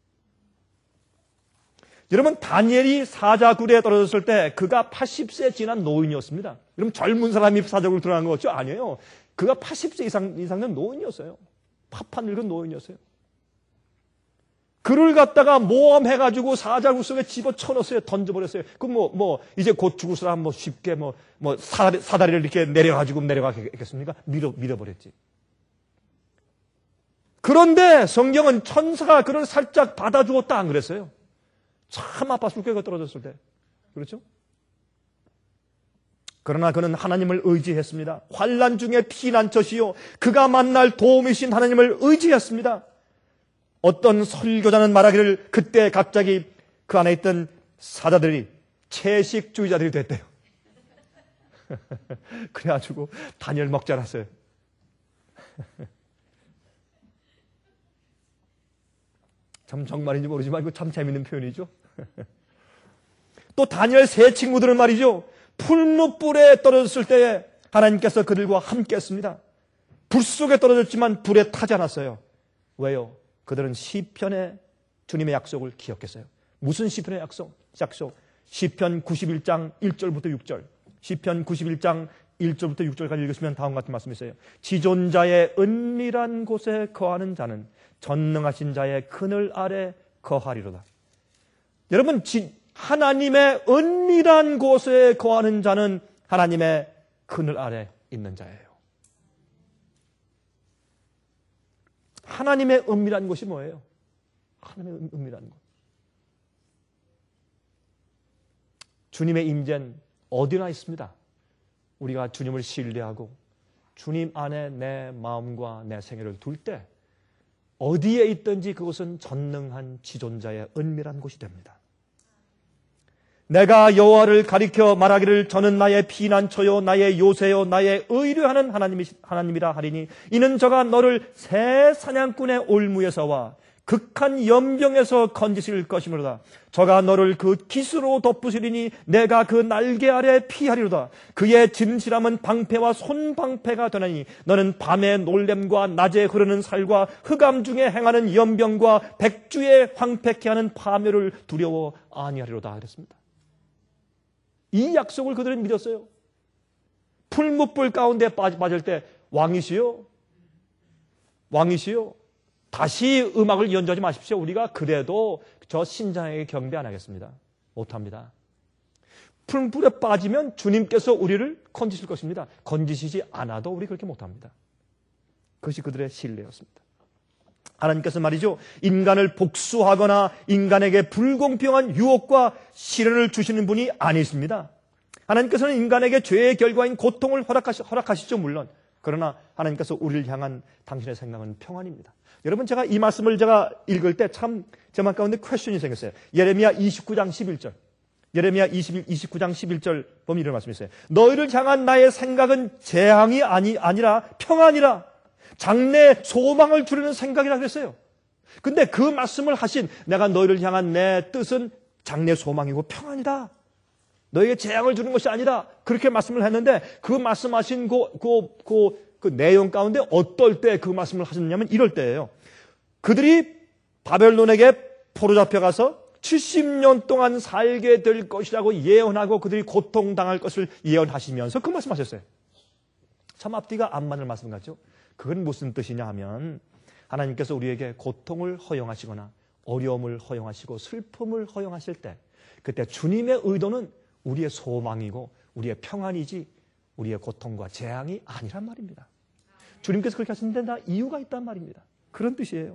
여러분 다니엘이 사자굴에 떨어졌을 때 그가 팔십 세 지난 노인이었습니다. 여러분 젊은 사람이 사자굴 들어간 거 같죠? 아니에요. 그가 팔십 세 이상, 이상된 노인이었어요. 파판 늙은 노인이었어요. 그를 갖다가 모함해가지고 사자굴 속에 집어쳐넣었어요. 던져버렸어요. 그럼 뭐, 뭐, 이제 곧 죽을 사람 뭐 쉽게 뭐, 뭐 사다리, 사다리를 이렇게 내려가지고 내려가겠습니까? 밀어, 밀어버렸지. 그런데 성경은 천사가 그를 살짝 받아주었다 안 그랬어요? 참 아파 죽게 떨어졌을 때. 그렇죠? 그러나 그는 하나님을 의지했습니다. 환난 중에 피난처시요 그가 만날 도움이신 하나님을 의지했습니다. 어떤 설교자는 말하기를 그때 갑자기 그 안에 있던 사자들이 채식주의자들이 됐대요. 그래가지고 다니엘 먹지 않았어요. 참 정말인지 모르지만 이거 참 재밌는 표현이죠. 또 다니엘 세 친구들은 말이죠. 풀무불에 떨어졌을 때에 하나님께서 그들과 함께 했습니다. 불 속에 떨어졌지만 불에 타지 않았어요. 왜요? 그들은 시편의 주님의 약속을 기억했어요. 무슨 시편의 약속? 약속. 시편 구십일 장 일 절부터 육 절. 시편 구십일 장 일 절부터 육 절까지 읽으시면 다음과 같은 말씀이 있어요. 지존자의 은밀한 곳에 거하는 자는 전능하신 자의 그늘 아래 거하리로다. 여러분, 지, 하나님의 은밀한 곳에 거하는 자는 하나님의 그늘 아래 있는 자예요. 하나님의 은밀한 곳이 뭐예요? 하나님의 은밀한 곳. 주님의 임재는 어디나 있습니다. 우리가 주님을 신뢰하고 주님 안에 내 마음과 내 생애를 둘 때 어디에 있든지 그곳은 전능한 지존자의 은밀한 곳이 됩니다. 내가 여호와를 가리켜 말하기를 저는 나의 피난처요 나의 요새요 나의 의뢰하는 하나님이, 하나님이라 하리니 이는 저가 너를 새 사냥꾼의 올무에서와 극한 연병에서 건지실 것이므로다. 저가 너를 그 깃으로 덮으시리니 내가 그 날개 아래 피하리로다. 그의 진실함은 방패와 손방패가 되나니 너는 밤의 놀램과 낮에 흐르는 살과 흑암 중에 행하는 연병과 백주에 황폐케 하는 파멸을 두려워 아니하리로다 그랬습니다. 이 약속을 그들은 믿었어요. 풀무불 가운데 빠질 때 왕이시여 왕이시여 다시 음악을 연주하지 마십시오. 우리가 그래도 저 신장에게 경배 안 하겠습니다. 못합니다. 풀불에 빠지면 주님께서 우리를 건지실 것입니다. 건지시지 않아도 우리 그렇게 못합니다. 그것이 그들의 신뢰였습니다. 하나님께서 말이죠. 인간을 복수하거나 인간에게 불공평한 유혹과 시련을 주시는 분이 아니십니다. 하나님께서는 인간에게 죄의 결과인 고통을 허락하시, 허락하시죠. 물론. 그러나 하나님께서 우리를 향한 당신의 생각은 평안입니다. 여러분, 제가 이 말씀을 제가 읽을 때 참 제 마음 가운데 퀘스천이 생겼어요. 예레미야 이십구 장 십일 절. 예레미야 이십구 장 십일 절 보면 이런 말씀이 있어요. 너희를 향한 나의 생각은 재앙이 아니, 아니라 평안이라. 장래 소망을 주려는 생각이라 그랬어요. 근데 그 말씀을 하신 내가 너희를 향한 내 뜻은 장래 소망이고 평안이다. 너에게 재앙을 주는 것이 아니라 그렇게 말씀을 했는데 그 말씀하신 그, 그, 그, 그 내용 가운데 어떨 때 그 말씀을 하셨냐면 이럴 때예요. 그들이 바벨론에게 포로 잡혀가서 칠십 년 동안 살게 될 것이라고 예언하고 그들이 고통당할 것을 예언하시면서 그 말씀하셨어요. 참 앞뒤가 안 맞는 말씀 같죠? 그건 무슨 뜻이냐 하면 하나님께서 우리에게 고통을 허용하시거나 어려움을 허용하시고 슬픔을 허용하실 때 그때 주님의 의도는 우리의 소망이고 우리의 평안이지 우리의 고통과 재앙이 아니란 말입니다. 주님께서 그렇게 하신 데는 다 이유가 있단 말입니다. 그런 뜻이에요.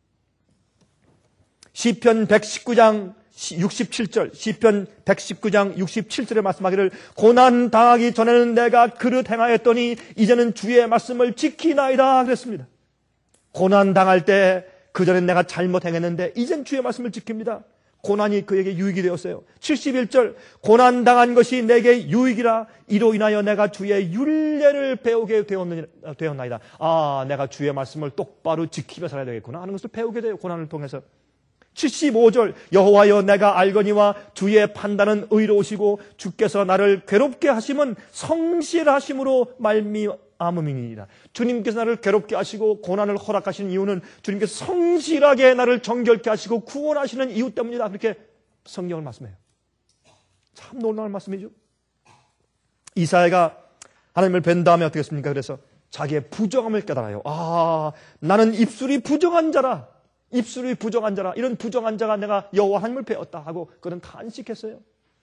시편 백십구 장 육십칠 절, 시편 백십구 장 육십칠 절에 말씀하기를 고난 당하기 전에는 내가 그릇 행하였더니 이제는 주의 말씀을 지키나이다 그랬습니다. 고난 당할 때 그전엔 내가 잘못 행했는데 이젠 주의 말씀을 지킵니다. 고난이 그에게 유익이 되었어요. 칠십일 절 고난 당한 것이 내게 유익이라 이로 인하여 내가 주의 율례를 배우게 되었나이다. 아, 내가 주의 말씀을 똑바로 지키며 살아야 되겠구나 하는 것을 배우게 돼요. 고난을 통해서. 칠십오 절 여호와여 내가 알거니와 주의 판단은 의로우시고 주께서 나를 괴롭게 하심은 성실하심으로 말미암음이니이다. 주님께서 나를 괴롭게 하시고 고난을 허락하시는 이유는 주님께서 성실하게 나를 정결케 하시고 구원하시는 이유 때문이다. 그렇게 성경을 말씀해요. 참 놀라운 말씀이죠. 이사야가 하나님을 뵌 다음에 어떻게 했습니까? 그래서 자기의 부정함을 깨달아요. 아, 나는 입술이 부정한 자라. 입술이 부정한 자라. 이런 부정한 자가 내가 여호와 하나님을 배웠다 하고 그는 탄식했어요.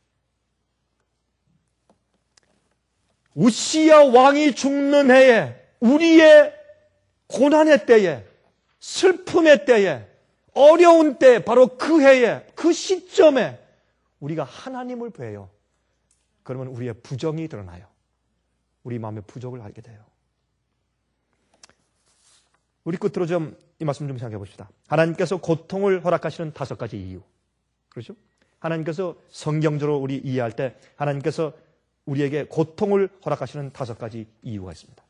우시야 왕이 죽는 해에, 우리의 고난의 때에, 슬픔의 때에, 어려운 때, 바로 그 해에, 그 시점에 우리가 하나님을 배워요. 그러면 우리의 부정이 드러나요. 우리 마음의 부족을 알게 돼요. 우리 끝으로 좀 이 말씀 좀 생각해 봅시다. 하나님께서 고통을 허락하시는 다섯 가지 이유. 그렇죠? 하나님께서 성경적으로 우리 이해할 때 하나님께서 우리에게 고통을 허락하시는 다섯 가지 이유가 있습니다.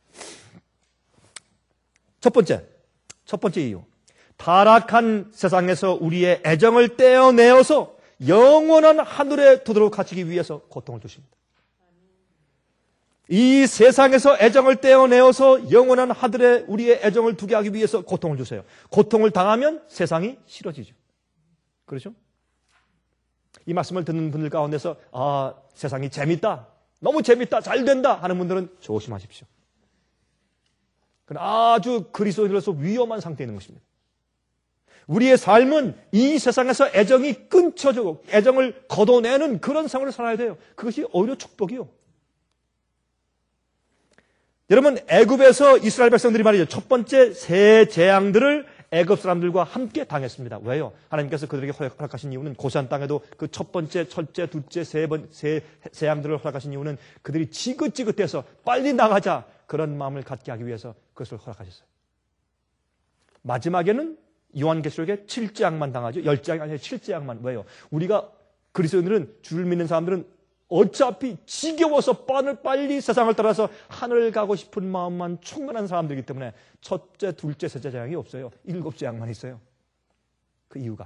첫 번째, 첫 번째 이유. 타락한 세상에서 우리의 애정을 떼어내어서 영원한 하늘에 도도록 갇히기 위해서 고통을 주십니다. 이 세상에서 애정을 떼어내어서 영원한 하늘에 우리의 애정을 두게 하기 위해서 고통을 주세요. 고통을 당하면 세상이 싫어지죠. 그렇죠? 이 말씀을 듣는 분들 가운데서 아, 세상이 재밌다, 너무 재밌다, 잘 된다 하는 분들은 조심하십시오. 그건 아주 그리스도인으로서 위험한 상태에 있는 것입니다. 우리의 삶은 이 세상에서 애정이 끊쳐지고 애정을 걷어내는 그런 생활을 살아야 돼요. 그것이 오히려 축복이요. 여러분, 애굽에서 이스라엘 백성들이 말이죠. 첫 번째 새 재앙들을 애굽 사람들과 함께 당했습니다. 왜요? 하나님께서 그들에게 허락하신 이유는 고산 땅에도 그 첫 번째, 첫째, 둘째, 세 번, 세 재앙들을 허락하신 이유는 그들이 지긋지긋해서 빨리 나가자 그런 마음을 갖게 하기 위해서 그것을 허락하셨어요. 마지막에는 요한계시록에 칠 재앙만 당하죠. 열 재앙이 아니라 칠 재앙만. 왜요? 우리가 그리스도인들은 주를 믿는 사람들은 어차피 지겨워서 빨리 세상을 따라서 하늘을 가고 싶은 마음만 충만한 사람들이기 때문에 첫째, 둘째, 셋째 재앙이 없어요. 일곱 재앙만 있어요. 그 이유가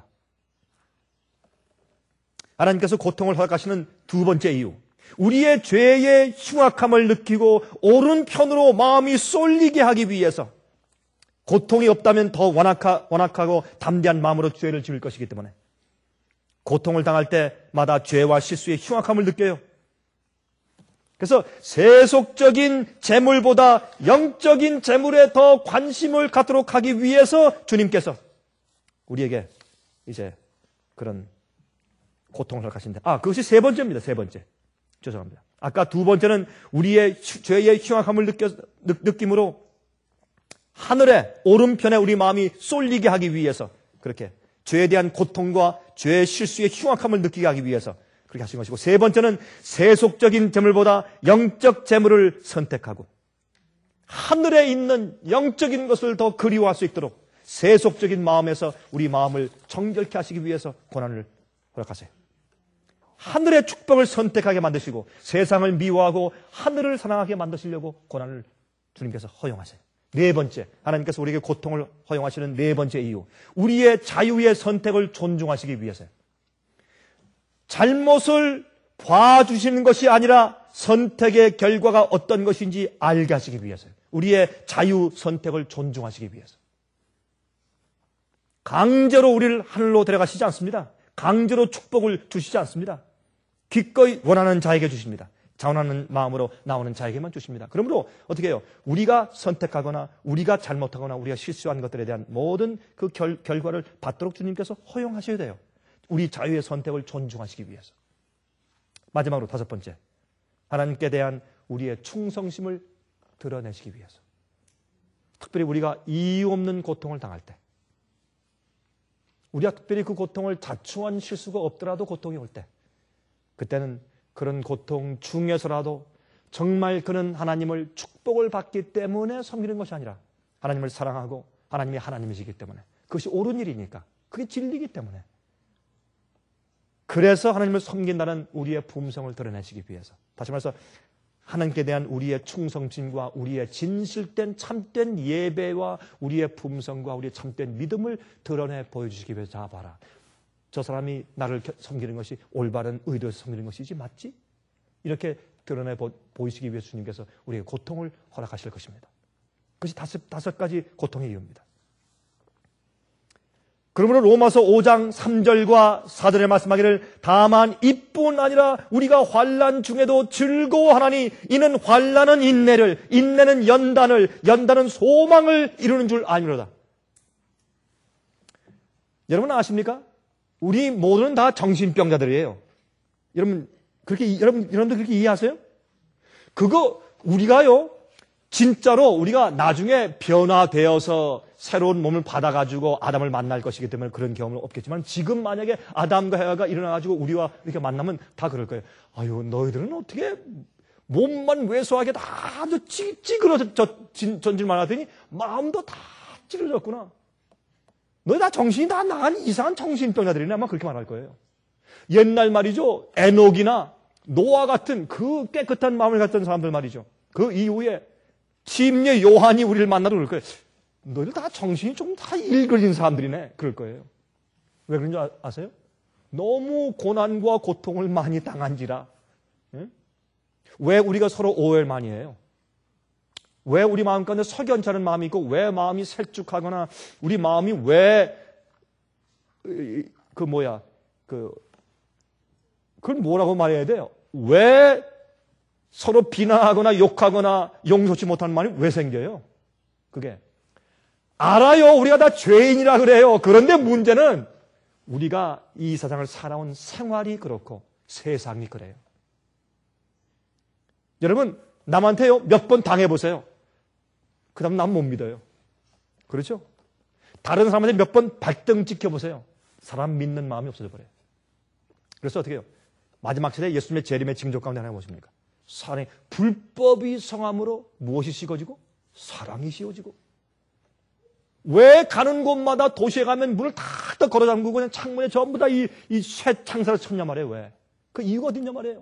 하나님께서 고통을 허락하시는 두 번째 이유. 우리의 죄의 흉악함을 느끼고 오른편으로 마음이 쏠리게 하기 위해서 고통이 없다면 더 완악하, 완악하고 담대한 마음으로 죄를 지을 것이기 때문에 고통을 당할 때마다 죄와 실수의 흉악함을 느껴요. 그래서 세속적인 재물보다 영적인 재물에 더 관심을 갖도록 하기 위해서 주님께서 우리에게 이제 그런 고통을 허락하신다. 아, 그것이 세 번째입니다. 세 번째. 죄송합니다. 아까 두 번째는 우리의 죄의 흉악함을 느껴, 느낌으로 하늘에 오른편에 우리 마음이 쏠리게 하기 위해서 그렇게 죄에 대한 고통과 죄의 실수의 흉악함을 느끼게 하기 위해서 그렇게 하신 것이고, 세 번째는 세속적인 재물보다 영적 재물을 선택하고 하늘에 있는 영적인 것을 더 그리워할 수 있도록 세속적인 마음에서 우리 마음을 정결케 하시기 위해서 고난을 허락하세요. 하늘의 축복을 선택하게 만드시고 세상을 미워하고 하늘을 사랑하게 만드시려고 고난을 주님께서 허용하세요. 네 번째, 하나님께서 우리에게 고통을 허용하시는 네 번째 이유. 우리의 자유의 선택을 존중하시기 위해서요. 잘못을 봐주시는 것이 아니라 선택의 결과가 어떤 것인지 알게 하시기 위해서요. 우리의 자유 선택을 존중하시기 위해서. 강제로 우리를 하늘로 데려가시지 않습니다. 강제로 축복을 주시지 않습니다. 기꺼이 원하는 자에게 주십니다. 자원하는 마음으로 나오는 자에게만 주십니다. 그러므로 어떻게 해요? 우리가 선택하거나 우리가 잘못하거나 우리가 실수한 것들에 대한 모든 그 결, 결과를 받도록 주님께서 허용하셔야 돼요. 우리 자유의 선택을 존중하시기 위해서. 마지막으로 다섯 번째, 하나님께 대한 우리의 충성심을 드러내시기 위해서. 특별히 우리가 이유 없는 고통을 당할 때, 우리가 특별히 그 고통을 자초한 실수가 없더라도 고통이 올 때, 그때는 그런 고통 중에서라도 정말 그는 하나님을 축복을 받기 때문에 섬기는 것이 아니라 하나님을 사랑하고 하나님이 하나님이시기 때문에, 그것이 옳은 일이니까, 그게 진리이기 때문에, 그래서 하나님을 섬긴다는 우리의 품성을 드러내시기 위해서, 다시 말해서 하나님께 대한 우리의 충성심과 우리의 진실된 참된 예배와 우리의 품성과 우리의 참된 믿음을 드러내 보여주시기 위해서, 자 봐라, 저 사람이 나를 섬기는 것이 올바른 의도에서 섬기는 것이지 맞지? 이렇게 드러내 보이시기 위해서 주님께서 우리에게 고통을 허락하실 것입니다. 그것이 다섯, 다섯 가지 고통의 이유입니다. 그러므로 로마서 오 장 삼 절과 사 절에 말씀하기를, 다만 이뿐 아니라 우리가 환난 중에도 즐거워하나니 이는 환난은 인내를, 인내는 연단을, 연단은 소망을 이루는 줄 알미로다. 여러분 아십니까? 우리 모두는 다 정신병자들이에요. 여러분, 그렇게, 여러분, 여러분들 그렇게 이해하세요? 그거, 우리가요, 진짜로 우리가 나중에 변화되어서 새로운 몸을 받아가지고 아담을 만날 것이기 때문에 그런 경험은 없겠지만 지금 만약에 아담과 해와가 일어나가지고 우리와 이렇게 만나면 다 그럴 거예요. 아유, 너희들은 어떻게 몸만 왜소하게 다 아주 찌그러져 전질만 하더니 마음도 다 찌그러졌구나. 너희 다 정신이 다 나간 이상한 정신병자들이네. 아마 그렇게 말할 거예요. 옛날 말이죠. 에녹이나 노아 같은 그 깨끗한 마음을 갖던 사람들 말이죠. 그 이후에 침례 요한이 우리를 만나러 그럴 거예요. 너희들 다 정신이 좀 다 일그러진 사람들이네. 그럴 거예요. 왜 그런지 아, 아세요? 너무 고난과 고통을 많이 당한지라. 예? 왜 우리가 서로 오해를 많이 해요? 왜 우리 마음 가운데 석연치 않은 마음이 있고 왜 마음이 살쭉하거나 우리 마음이 왜 그 뭐야 그 그걸 뭐라고 말해야 돼요? 왜 서로 비난하거나 욕하거나 용서치 못하는 말이 왜 생겨요? 그게 알아요. 우리가 다 죄인이라 그래요. 그런데 문제는 우리가 이 세상을 살아온 생활이 그렇고 세상이 그래요. 여러분 남한테요 몇 번 당해보세요. 그 다음 남 못 믿어요. 그렇죠? 다른 사람한테 몇 번 발등 찍혀보세요. 사람 믿는 마음이 없어져 버려요. 그래서 어떻게 해요? 마지막 시대에 예수님의 재림의 징조 가운데 하나가 무엇입니까? 사랑이 불법이 성함으로 무엇이 씌워지고? 사랑이 씌워지고. 왜 가는 곳마다 도시에 가면 문을 탁탁 걸어 잠그고 그냥 창문에 전부 다 이 이 쇠 창사를 쳤냐 말이에요. 왜? 그 이유가 어딨냐 말이에요.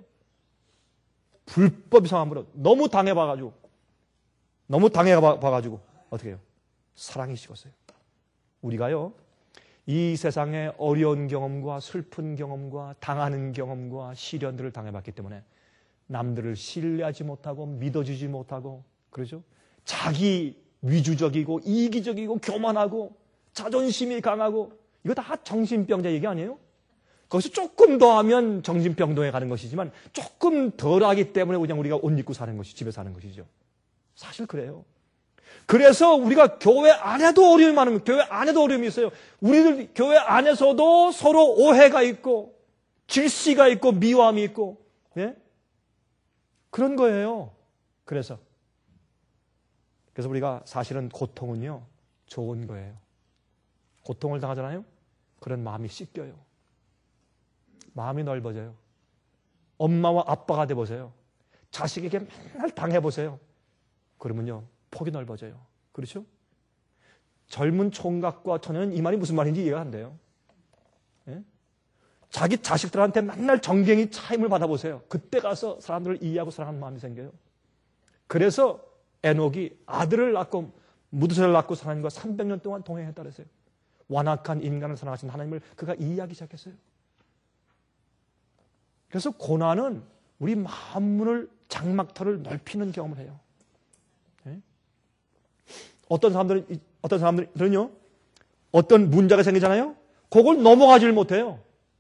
불법이 성함으로 너무 당해봐가지고 너무 당해봐가지고 어떻게 해요? 사랑이 식었어요. 우리가요 이 세상의 어려운 경험과 슬픈 경험과 당하는 경험과 시련들을 당해봤기 때문에 남들을 신뢰하지 못하고 믿어주지 못하고 그러죠? 자기 위주적이고 이기적이고 교만하고 자존심이 강하고 이거 다 정신병자 얘기 아니에요? 거기서 조금 더 하면 정신병동에 가는 것이지만 조금 덜 하기 때문에 그냥 우리가 옷 입고 사는 것이 집에 사는 것이죠. 사실 그래요. 그래서 우리가 교회 안에도 어려움이 많은 거예요. 교회 안에도 어려움이 있어요. 우리들 교회 안에서도 서로 오해가 있고 질시가 있고 미워함이 있고 예? 그런 거예요. 그래서 그래서 우리가 사실은 고통은요 좋은 거예요. 고통을 당하잖아요. 그런 마음이 씻겨요. 마음이 넓어져요. 엄마와 아빠가 돼보세요. 자식에게 맨날 당해보세요. 그러면요 폭이 넓어져요. 그렇죠? 젊은 총각과 처녀는 이 말이 무슨 말인지 이해가 안 돼요. 예? 자기 자식들한테 맨날 정경이 차임을 받아보세요. 그때 가서 사람들을 이해하고 사랑하는 마음이 생겨요. 그래서 에녹이 아들을 낳고 무드셀을 낳고 하나님과 삼백 년 동안 동행했다 그랬어요. 완악한 인간을 사랑하신 하나님을 그가 이해하기 시작했어요. 그래서 고난은 우리 마음문을 장막터를 넓히는 경험을 해요. 네? 어떤 사람들은 어떤 사람들은요 어떤 문제가 생기잖아요. 그걸 넘어가지를 못해요.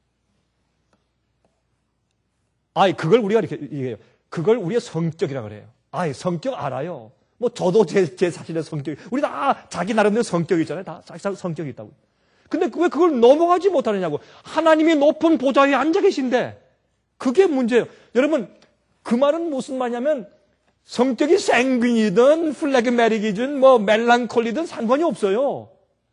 아이 그걸 우리가 이렇게 얘기해요. 그걸 우리의 성격이라 그래요. 아이 성격 알아요. 뭐 저도 제, 제 자신의 성격, 우리 다 자기 나름대로 성격이 있잖아요. 다 자기 성격이 있다고. 근데 왜 그걸 넘어가지 못하느냐고. 하나님이 높은 보좌 위에 앉아 계신데 그게 문제예요. 여러분 그 말은 무슨 말이냐면 성격이 생균이든 플래그메릭이든 뭐 멜랑콜리든 상관이 없어요.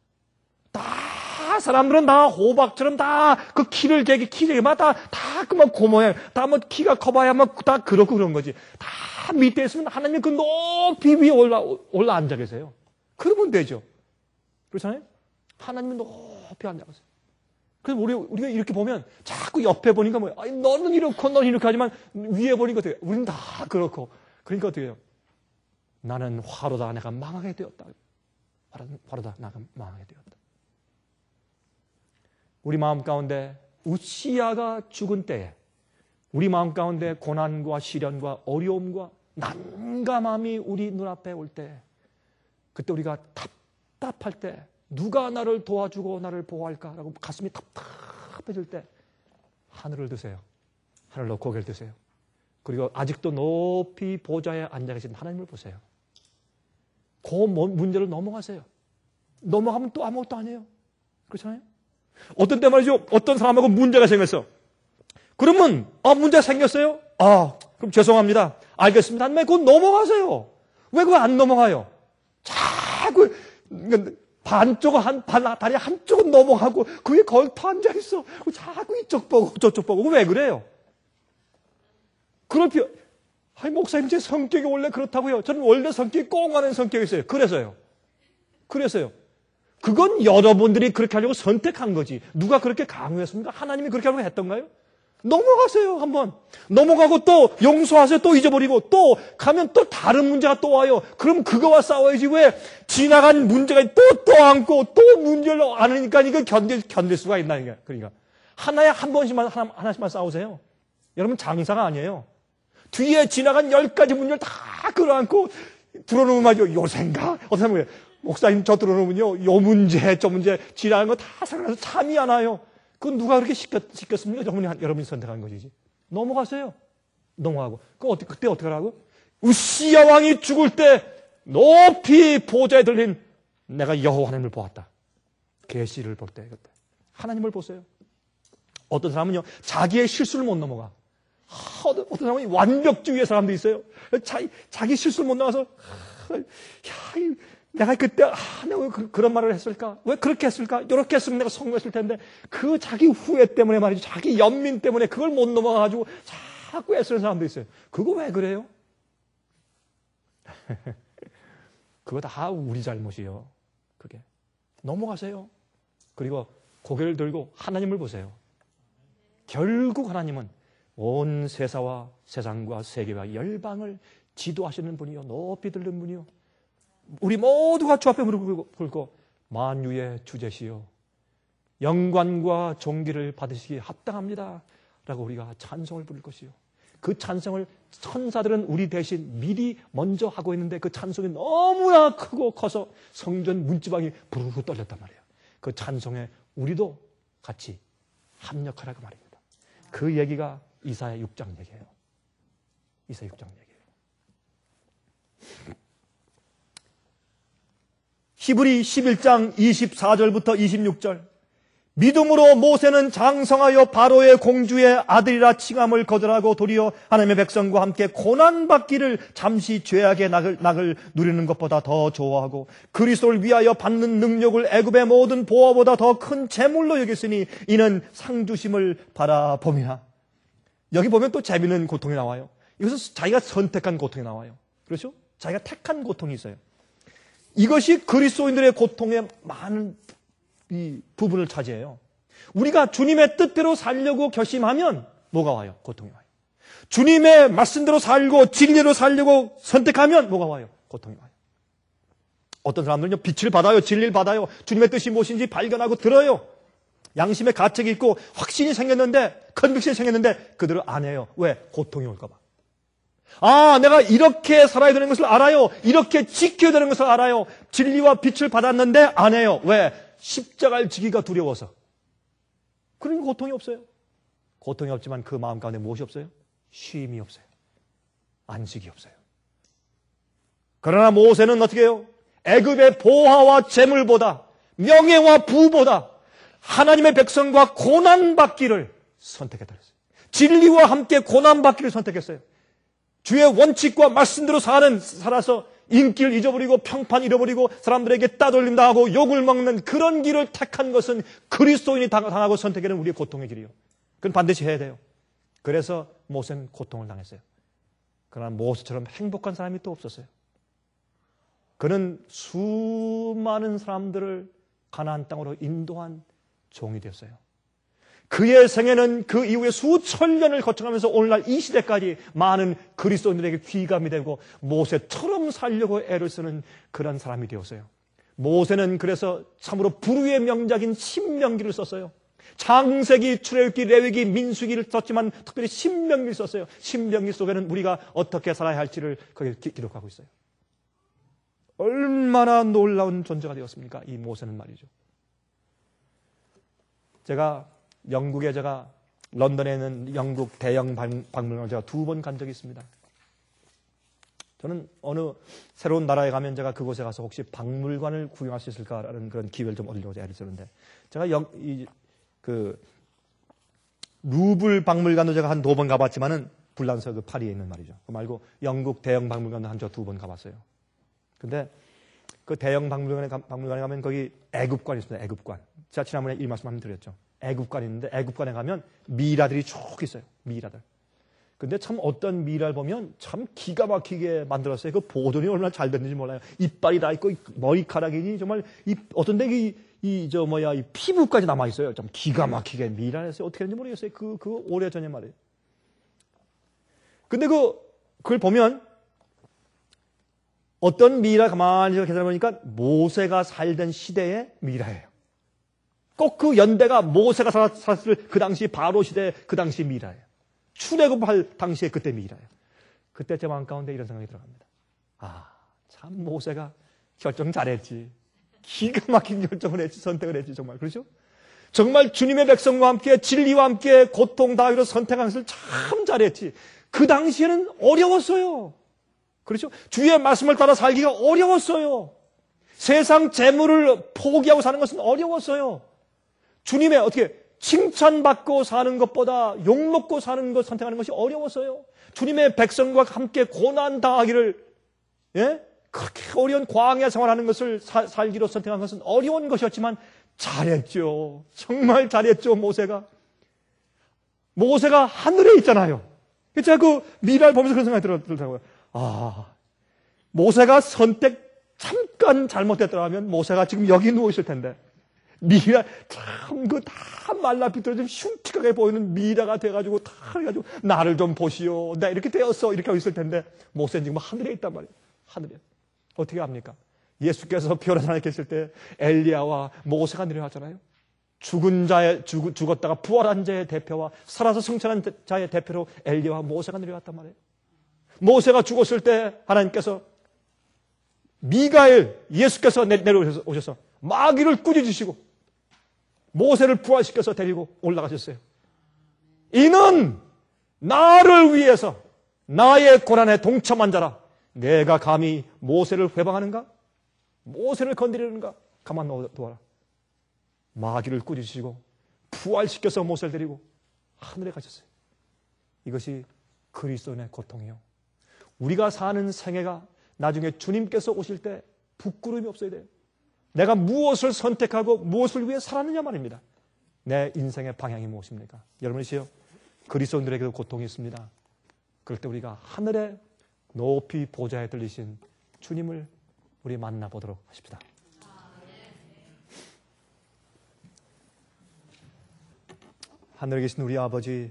다 사람들은 다 호박처럼 다 그 키를 개기 키를 다 다 그만 고모양 다 뭐 키가 커봐야 뭐 다 그렇고 그런 거지. 다 밑에 있으면 하나님이 그 높이 위에 올라 올라 앉아 계세요. 그러면 되죠. 그렇잖아요. 하나님이 높이 앉아 계세요. 그래서 우리, 우리가 이렇게 보면 자꾸 옆에 보니까 뭐야. 아니, 너는 이렇고 너는 이렇게 하지만 위에 보니까 어떻게 해요? 우리는 다 그렇고. 그러니까 어떻게 해요? 나는 화로다 내가 망하게 되었다. 화로다 내가 망하게 되었다. 우리 마음 가운데 우시야가 죽은 때에 우리 마음 가운데 고난과 시련과 어려움과 난감함이 우리 눈앞에 올 때 그때 우리가 답답할 때 누가 나를 도와주고 나를 보호할까라고 가슴이 답답해질 때 하늘을 드세요. 하늘로 고개를 드세요. 그리고 아직도 높이 보좌에 앉아 계신 하나님을 보세요. 그 문제를 넘어가세요. 넘어가면 또 아무것도 아니에요. 그렇잖아요? 어떤 때 말이죠. 어떤 사람하고 문제가 생겼어. 그러면 아 문제가 생겼어요? 아 그럼 죄송합니다. 알겠습니다. 하면 그거 넘어가세요. 왜 그거 안 넘어가요? 자꾸 반쪽 한 반 다리 한쪽은 넘어가고 그게 걸터 앉아 있어. 자꾸 이쪽 보고 저쪽 보고 왜 그래요? 그럴 필요. 아니 목사님 제 성격이 원래 그렇다고요. 저는 원래 성격이 꽁하는 성격이었어요. 그래서요. 그래서요. 그건 여러분들이 그렇게 하려고 선택한 거지. 누가 그렇게 강요했습니까? 하나님이 그렇게 하려고 했던가요? 넘어가세요, 한번. 넘어가고 또 용서하세요. 또 잊어버리고 또 가면 또 다른 문제가 또 와요. 그럼 그거와 싸워야지. 왜 지나간 문제가 또 또 안고 또 문제를 안 하니까 이거 견딜, 견딜 수가 있나니까. 그러니까. 하나에 한 번씩만, 하나, 하나씩만 싸우세요. 여러분 장사가 아니에요. 뒤에 지나간 열 가지 문제를 다 끌어안고 들어놓으면 말이죠. 요샌가? 어떻게 하면 목사님 저 들어놓으면요. 요 문제, 저 문제 지나간 거 다 생각나서 참이 안 와요. 그건 누가 그렇게 시켰, 시켰습니까? 여러분이, 여러분이 선택한 것이지. 넘어가세요. 넘어가고. 그 어떻게, 그때 어떻게 하라고? 우시야 왕이 죽을 때 높이 보좌에 들린 내가 여호와 하나님을 보았다. 계시를 볼 때, 그때. 하나님을 보세요. 어떤 사람은요, 자기의 실수를 못 넘어가. 하, 어떤, 어떤 사람은 완벽주의의 사람도 있어요. 자기, 자기 실수를 못 넘어가서, 하, 야, 내가 그때 아, 내가 왜 그, 그런 말을 했을까? 왜 그렇게 했을까? 이렇게 했으면 내가 성공했을 텐데 그 자기 후회 때문에 말이죠. 자기 연민 때문에 그걸 못 넘어가가지고 자꾸 애쓰는 사람도 있어요. 그거 왜 그래요? 그거 다 우리 잘못이에요. 그게. 넘어가세요. 그리고 고개를 들고 하나님을 보세요. 결국 하나님은 온 세사와 세상과 세계와 열방을 지도하시는 분이요. 높이 들는 분이요. 우리 모두가 주 앞에 무릎 꿇고 만유의 주제시요 영광과 존귀를 받으시기에 합당합니다 라고 우리가 찬송을 부를 것이요. 그 찬송을 천사들은 우리 대신 미리 먼저 하고 있는데 그 찬송이 너무나 크고 커서 성전 문지방이 부르르 떨렸단 말이에요. 그 찬송에 우리도 같이 합력하라고 말입니다. 그 얘기가 이사야 육 장 얘기예요. 이사야 육 장 얘기예요. 히브리 십일 장 이십사 절부터 이십육 절. 믿음으로 모세는 장성하여 바로의 공주의 아들이라 칭함을 거절하고 도리어 하나님의 백성과 함께 고난받기를 잠시 죄악의 낙을, 낙을 누리는 것보다 더 좋아하고 그리스도를 위하여 받는 능력을 애굽의 모든 보화보다 더 큰 재물로 여겼으니 이는 상주심을 바라봄이나. 여기 보면 또 재미있는 고통이 나와요. 이것은 자기가 선택한 고통이 나와요. 그렇죠? 자기가 택한 고통이 있어요. 이것이 그리스도인들의 고통의 많은 이 부분을 차지해요. 우리가 주님의 뜻대로 살려고 결심하면 뭐가 와요? 고통이 와요. 주님의 말씀대로 살고 진리로 살려고 선택하면 뭐가 와요? 고통이 와요. 어떤 사람들은요, 빛을 받아요. 진리를 받아요. 주님의 뜻이 무엇인지 발견하고 들어요. 양심의 가책이 있고 확신이 생겼는데, 컨빅션이 생겼는데 그들을 안 해요. 왜? 고통이 올까 봐. 아, 내가 이렇게 살아야 되는 것을 알아요. 이렇게 지켜야 되는 것을 알아요. 진리와 빛을 받았는데 안 해요. 왜? 십자가를 지기가 두려워서. 그러니 고통이 없어요. 고통이 없지만 그 마음 가운데 무엇이 없어요? 쉼이 없어요. 안식이 없어요. 그러나 모세는 어떻게 해요? 애굽의 보화와 재물보다, 명예와 부보다 하나님의 백성과 고난받기를 선택했다 그랬어요. 진리와 함께 고난받기를 선택했어요. 주의 원칙과 말씀대로 사는, 살아서 인기를 잊어버리고 평판 잃어버리고 사람들에게 따돌림 당하고 욕을 먹는 그런 길을 택한 것은 그리스도인이 당하고 선택하는 우리의 고통의 길이요. 그건 반드시 해야 돼요. 그래서 모세는 고통을 당했어요. 그러나 모세처럼 행복한 사람이 또 없었어요. 그는 수많은 사람들을 가나안 땅으로 인도한 종이 되었어요. 그의 생애는 그 이후에 수천 년을 거쳐가면서 오늘날 이 시대까지 많은 그리스도인들에게 귀감이 되고 모세처럼 살려고 애를 쓰는 그런 사람이 되었어요. 모세는 그래서 참으로 불후의 명작인 신명기를 썼어요. 창세기, 출애굽기, 레위기, 민수기를 썼지만 특별히 신명기를 썼어요. 신명기 속에는 우리가 어떻게 살아야 할지를 거기에 기록하고 있어요. 얼마나 놀라운 존재가 되었습니까? 이 모세는 말이죠. 제가 영국에 제가 런던에 있는 영국 대형 박물관을 제가 두 번 간 적이 있습니다. 저는 어느 새로운 나라에 가면 제가 그곳에 가서 혹시 박물관을 구경할 수 있을까라는 그런 기회를 좀 얻으려고 애를 쓰는데 제가 영, 이 그 루블 박물관도 제가 한 두 번 가봤지만은 불란서 그 파리에 있는 말이죠. 그 말고 영국 대형 박물관도 한 저 두 번 가봤어요. 근데 그 대형 박물관에, 가, 박물관에 가면 거기 애국관이 있습니다. 애국관. 제가 지난번에 이 말씀 한번 드렸죠. 애국관이 있는데 애국관에 가면 미라들이 쭉 있어요. 미라들. 근데 참 어떤 미라를 보면 참 기가 막히게 만들었어요. 그 보존이 얼마나 잘 됐는지 몰라요. 이빨이 다 있고 머리카락이 정말 이, 어떤 데 이, 이, 저 뭐야, 이 피부까지 남아있어요. 좀 기가 막히게 미라를 했어요. 어떻게 했는지 모르겠어요. 그, 그 오래전에 말이에요. 근데 그, 그걸 보면 어떤 미라 가만히 계산해보니까 모세가 살던 시대의 미라예요. 꼭 그 연대가 모세가 살았을 그 당시 바로 시대 그 당시 미라예요. 출애굽할 당시에 그때 미라예요. 그때 제 마음 가운데 이런 생각이 들어갑니다. 아, 참 모세가 결정 잘했지. 기가 막힌 결정을 했지. 선택을 했지. 정말. 그렇죠? 정말 주님의 백성과 함께 진리와 함께 고통 다하기로 선택한 것을 참 잘했지. 그 당시에는 어려웠어요. 그렇죠? 주의 말씀을 따라 살기가 어려웠어요. 세상 재물을 포기하고 사는 것은 어려웠어요. 주님의 어떻게 칭찬받고 사는 것보다 욕먹고 사는 것 선택하는 것이 어려웠어요. 주님의 백성과 함께 고난 당하기를, 예? 그렇게 어려운 광야 생활하는 것을 사, 살기로 선택한 것은 어려운 것이었지만 잘했죠. 정말 잘했죠, 모세가. 모세가 하늘에 있잖아요. 제가 그 미라를 보면서 그런 생각이 들더라고요. 아, 모세가 선택 잠깐 잘못했더라면 모세가 지금 여기 누워 있을 텐데. 미라, 참, 그, 다 말라 비틀어진 흉측하게 보이는 미라가 돼가지고, 다 해가지고, 나를 좀 보시오. 나 이렇게 되었어. 이렇게 하고 있을 텐데, 모세는 지금 하늘에 있단 말이에요. 하늘에. 어떻게 합니까? 예수께서 변호사에 계실 때, 엘리야와 모세가 내려왔잖아요. 죽은 자의, 죽, 죽었다가 부활한 자의 대표와 살아서 승천한 자의 대표로 엘리야와 모세가 내려왔단 말이에요. 모세가 죽었을 때, 하나님께서 미가엘, 예수께서 내려오셔서 마귀를 꾸짖으시고, 모세를 부활시켜서 데리고 올라가셨어요. 이는 나를 위해서 나의 고난에 동참한 자라. 내가 감히 모세를 회방하는가? 모세를 건드리는가? 가만 놓아라. 마귀를 꾸짖으시고 부활시켜서 모세를 데리고 하늘에 가셨어요. 이것이 그리스도인의 고통이요. 우리가 사는 생애가 나중에 주님께서 오실 때 부끄러움이 없어야 돼요. 내가 무엇을 선택하고 무엇을 위해 살았느냐 말입니다. 내 인생의 방향이 무엇입니까? 여러분이시여, 그리스도인들에게도 고통이 있습니다. 그럴 때 우리가 하늘에 높이 보좌에 들리신 주님을 우리 만나보도록 하십시다. 하늘에 계신 우리 아버지,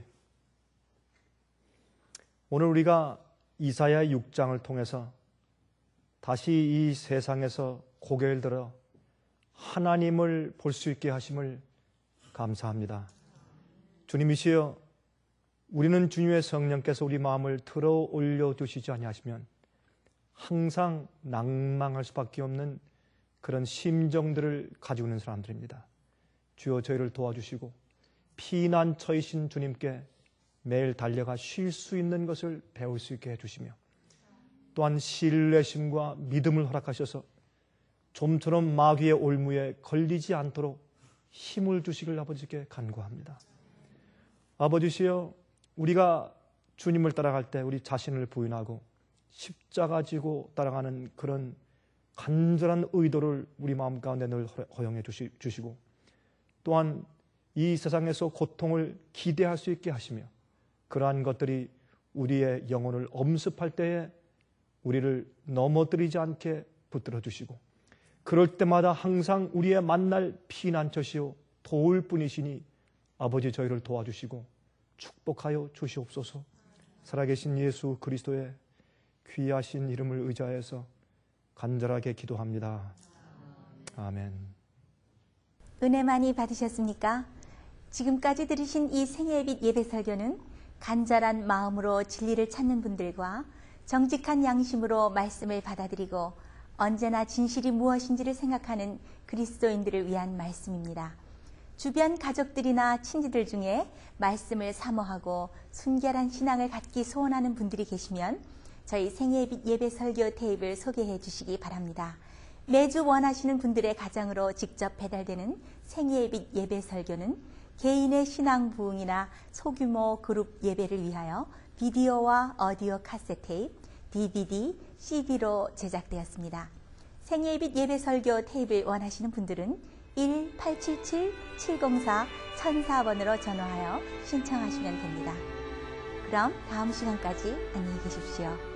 오늘 우리가 이사야 육 장을 통해서 다시 이 세상에서 고개를 들어 하나님을 볼 수 있게 하심을 감사합니다. 주님이시여, 우리는 주님의 성령께서 우리 마음을 들어 올려주시지 아니하시면 항상 낭망할 수밖에 없는 그런 심정들을 가지고 있는 사람들입니다. 주여, 저희를 도와주시고 피난처이신 주님께 매일 달려가 쉴 수 있는 것을 배울 수 있게 해주시며, 또한 신뢰심과 믿음을 허락하셔서 좀처럼 마귀의 올무에 걸리지 않도록 힘을 주시길 아버지께 간구합니다. 아버지시여, 우리가 주님을 따라갈 때 우리 자신을 부인하고 십자가 지고 따라가는 그런 간절한 의도를 우리 마음 가운데 늘 허용해 주시고, 또한 이 세상에서 고통을 기대할 수 있게 하시며, 그러한 것들이 우리의 영혼을 엄습할 때에 우리를 넘어뜨리지 않게 붙들어 주시고, 그럴 때마다 항상 우리의 만날 피난처시오 도울 뿐이시니 아버지, 저희를 도와주시고 축복하여 주시옵소서. 살아계신 예수 그리스도의 귀하신 이름을 의지하여서 간절하게 기도합니다. 아멘. 은혜 많이 받으셨습니까? 지금까지 들으신 이 생애빛 예배 설교는 간절한 마음으로 진리를 찾는 분들과 정직한 양심으로 말씀을 받아들이고 언제나 진실이 무엇인지를 생각하는 그리스도인들을 위한 말씀입니다. 주변 가족들이나 친지들 중에 말씀을 사모하고 순결한 신앙을 갖기 소원하는 분들이 계시면 저희 생애빛 예배 설교 테이프를 소개해 주시기 바랍니다. 매주 원하시는 분들의 가정으로 직접 배달되는 생애빛 예배 설교는 개인의 신앙 부흥이나 소규모 그룹 예배를 위하여 비디오와 오디오 카세트 테이프, 디비디, 씨디로 제작되었습니다. 생예빛 예배 설교 테이프를 원하시는 분들은 일 팔칠칠 칠공사 천사 번으로 전화하여 신청하시면 됩니다. 그럼 다음 시간까지 안녕히 계십시오.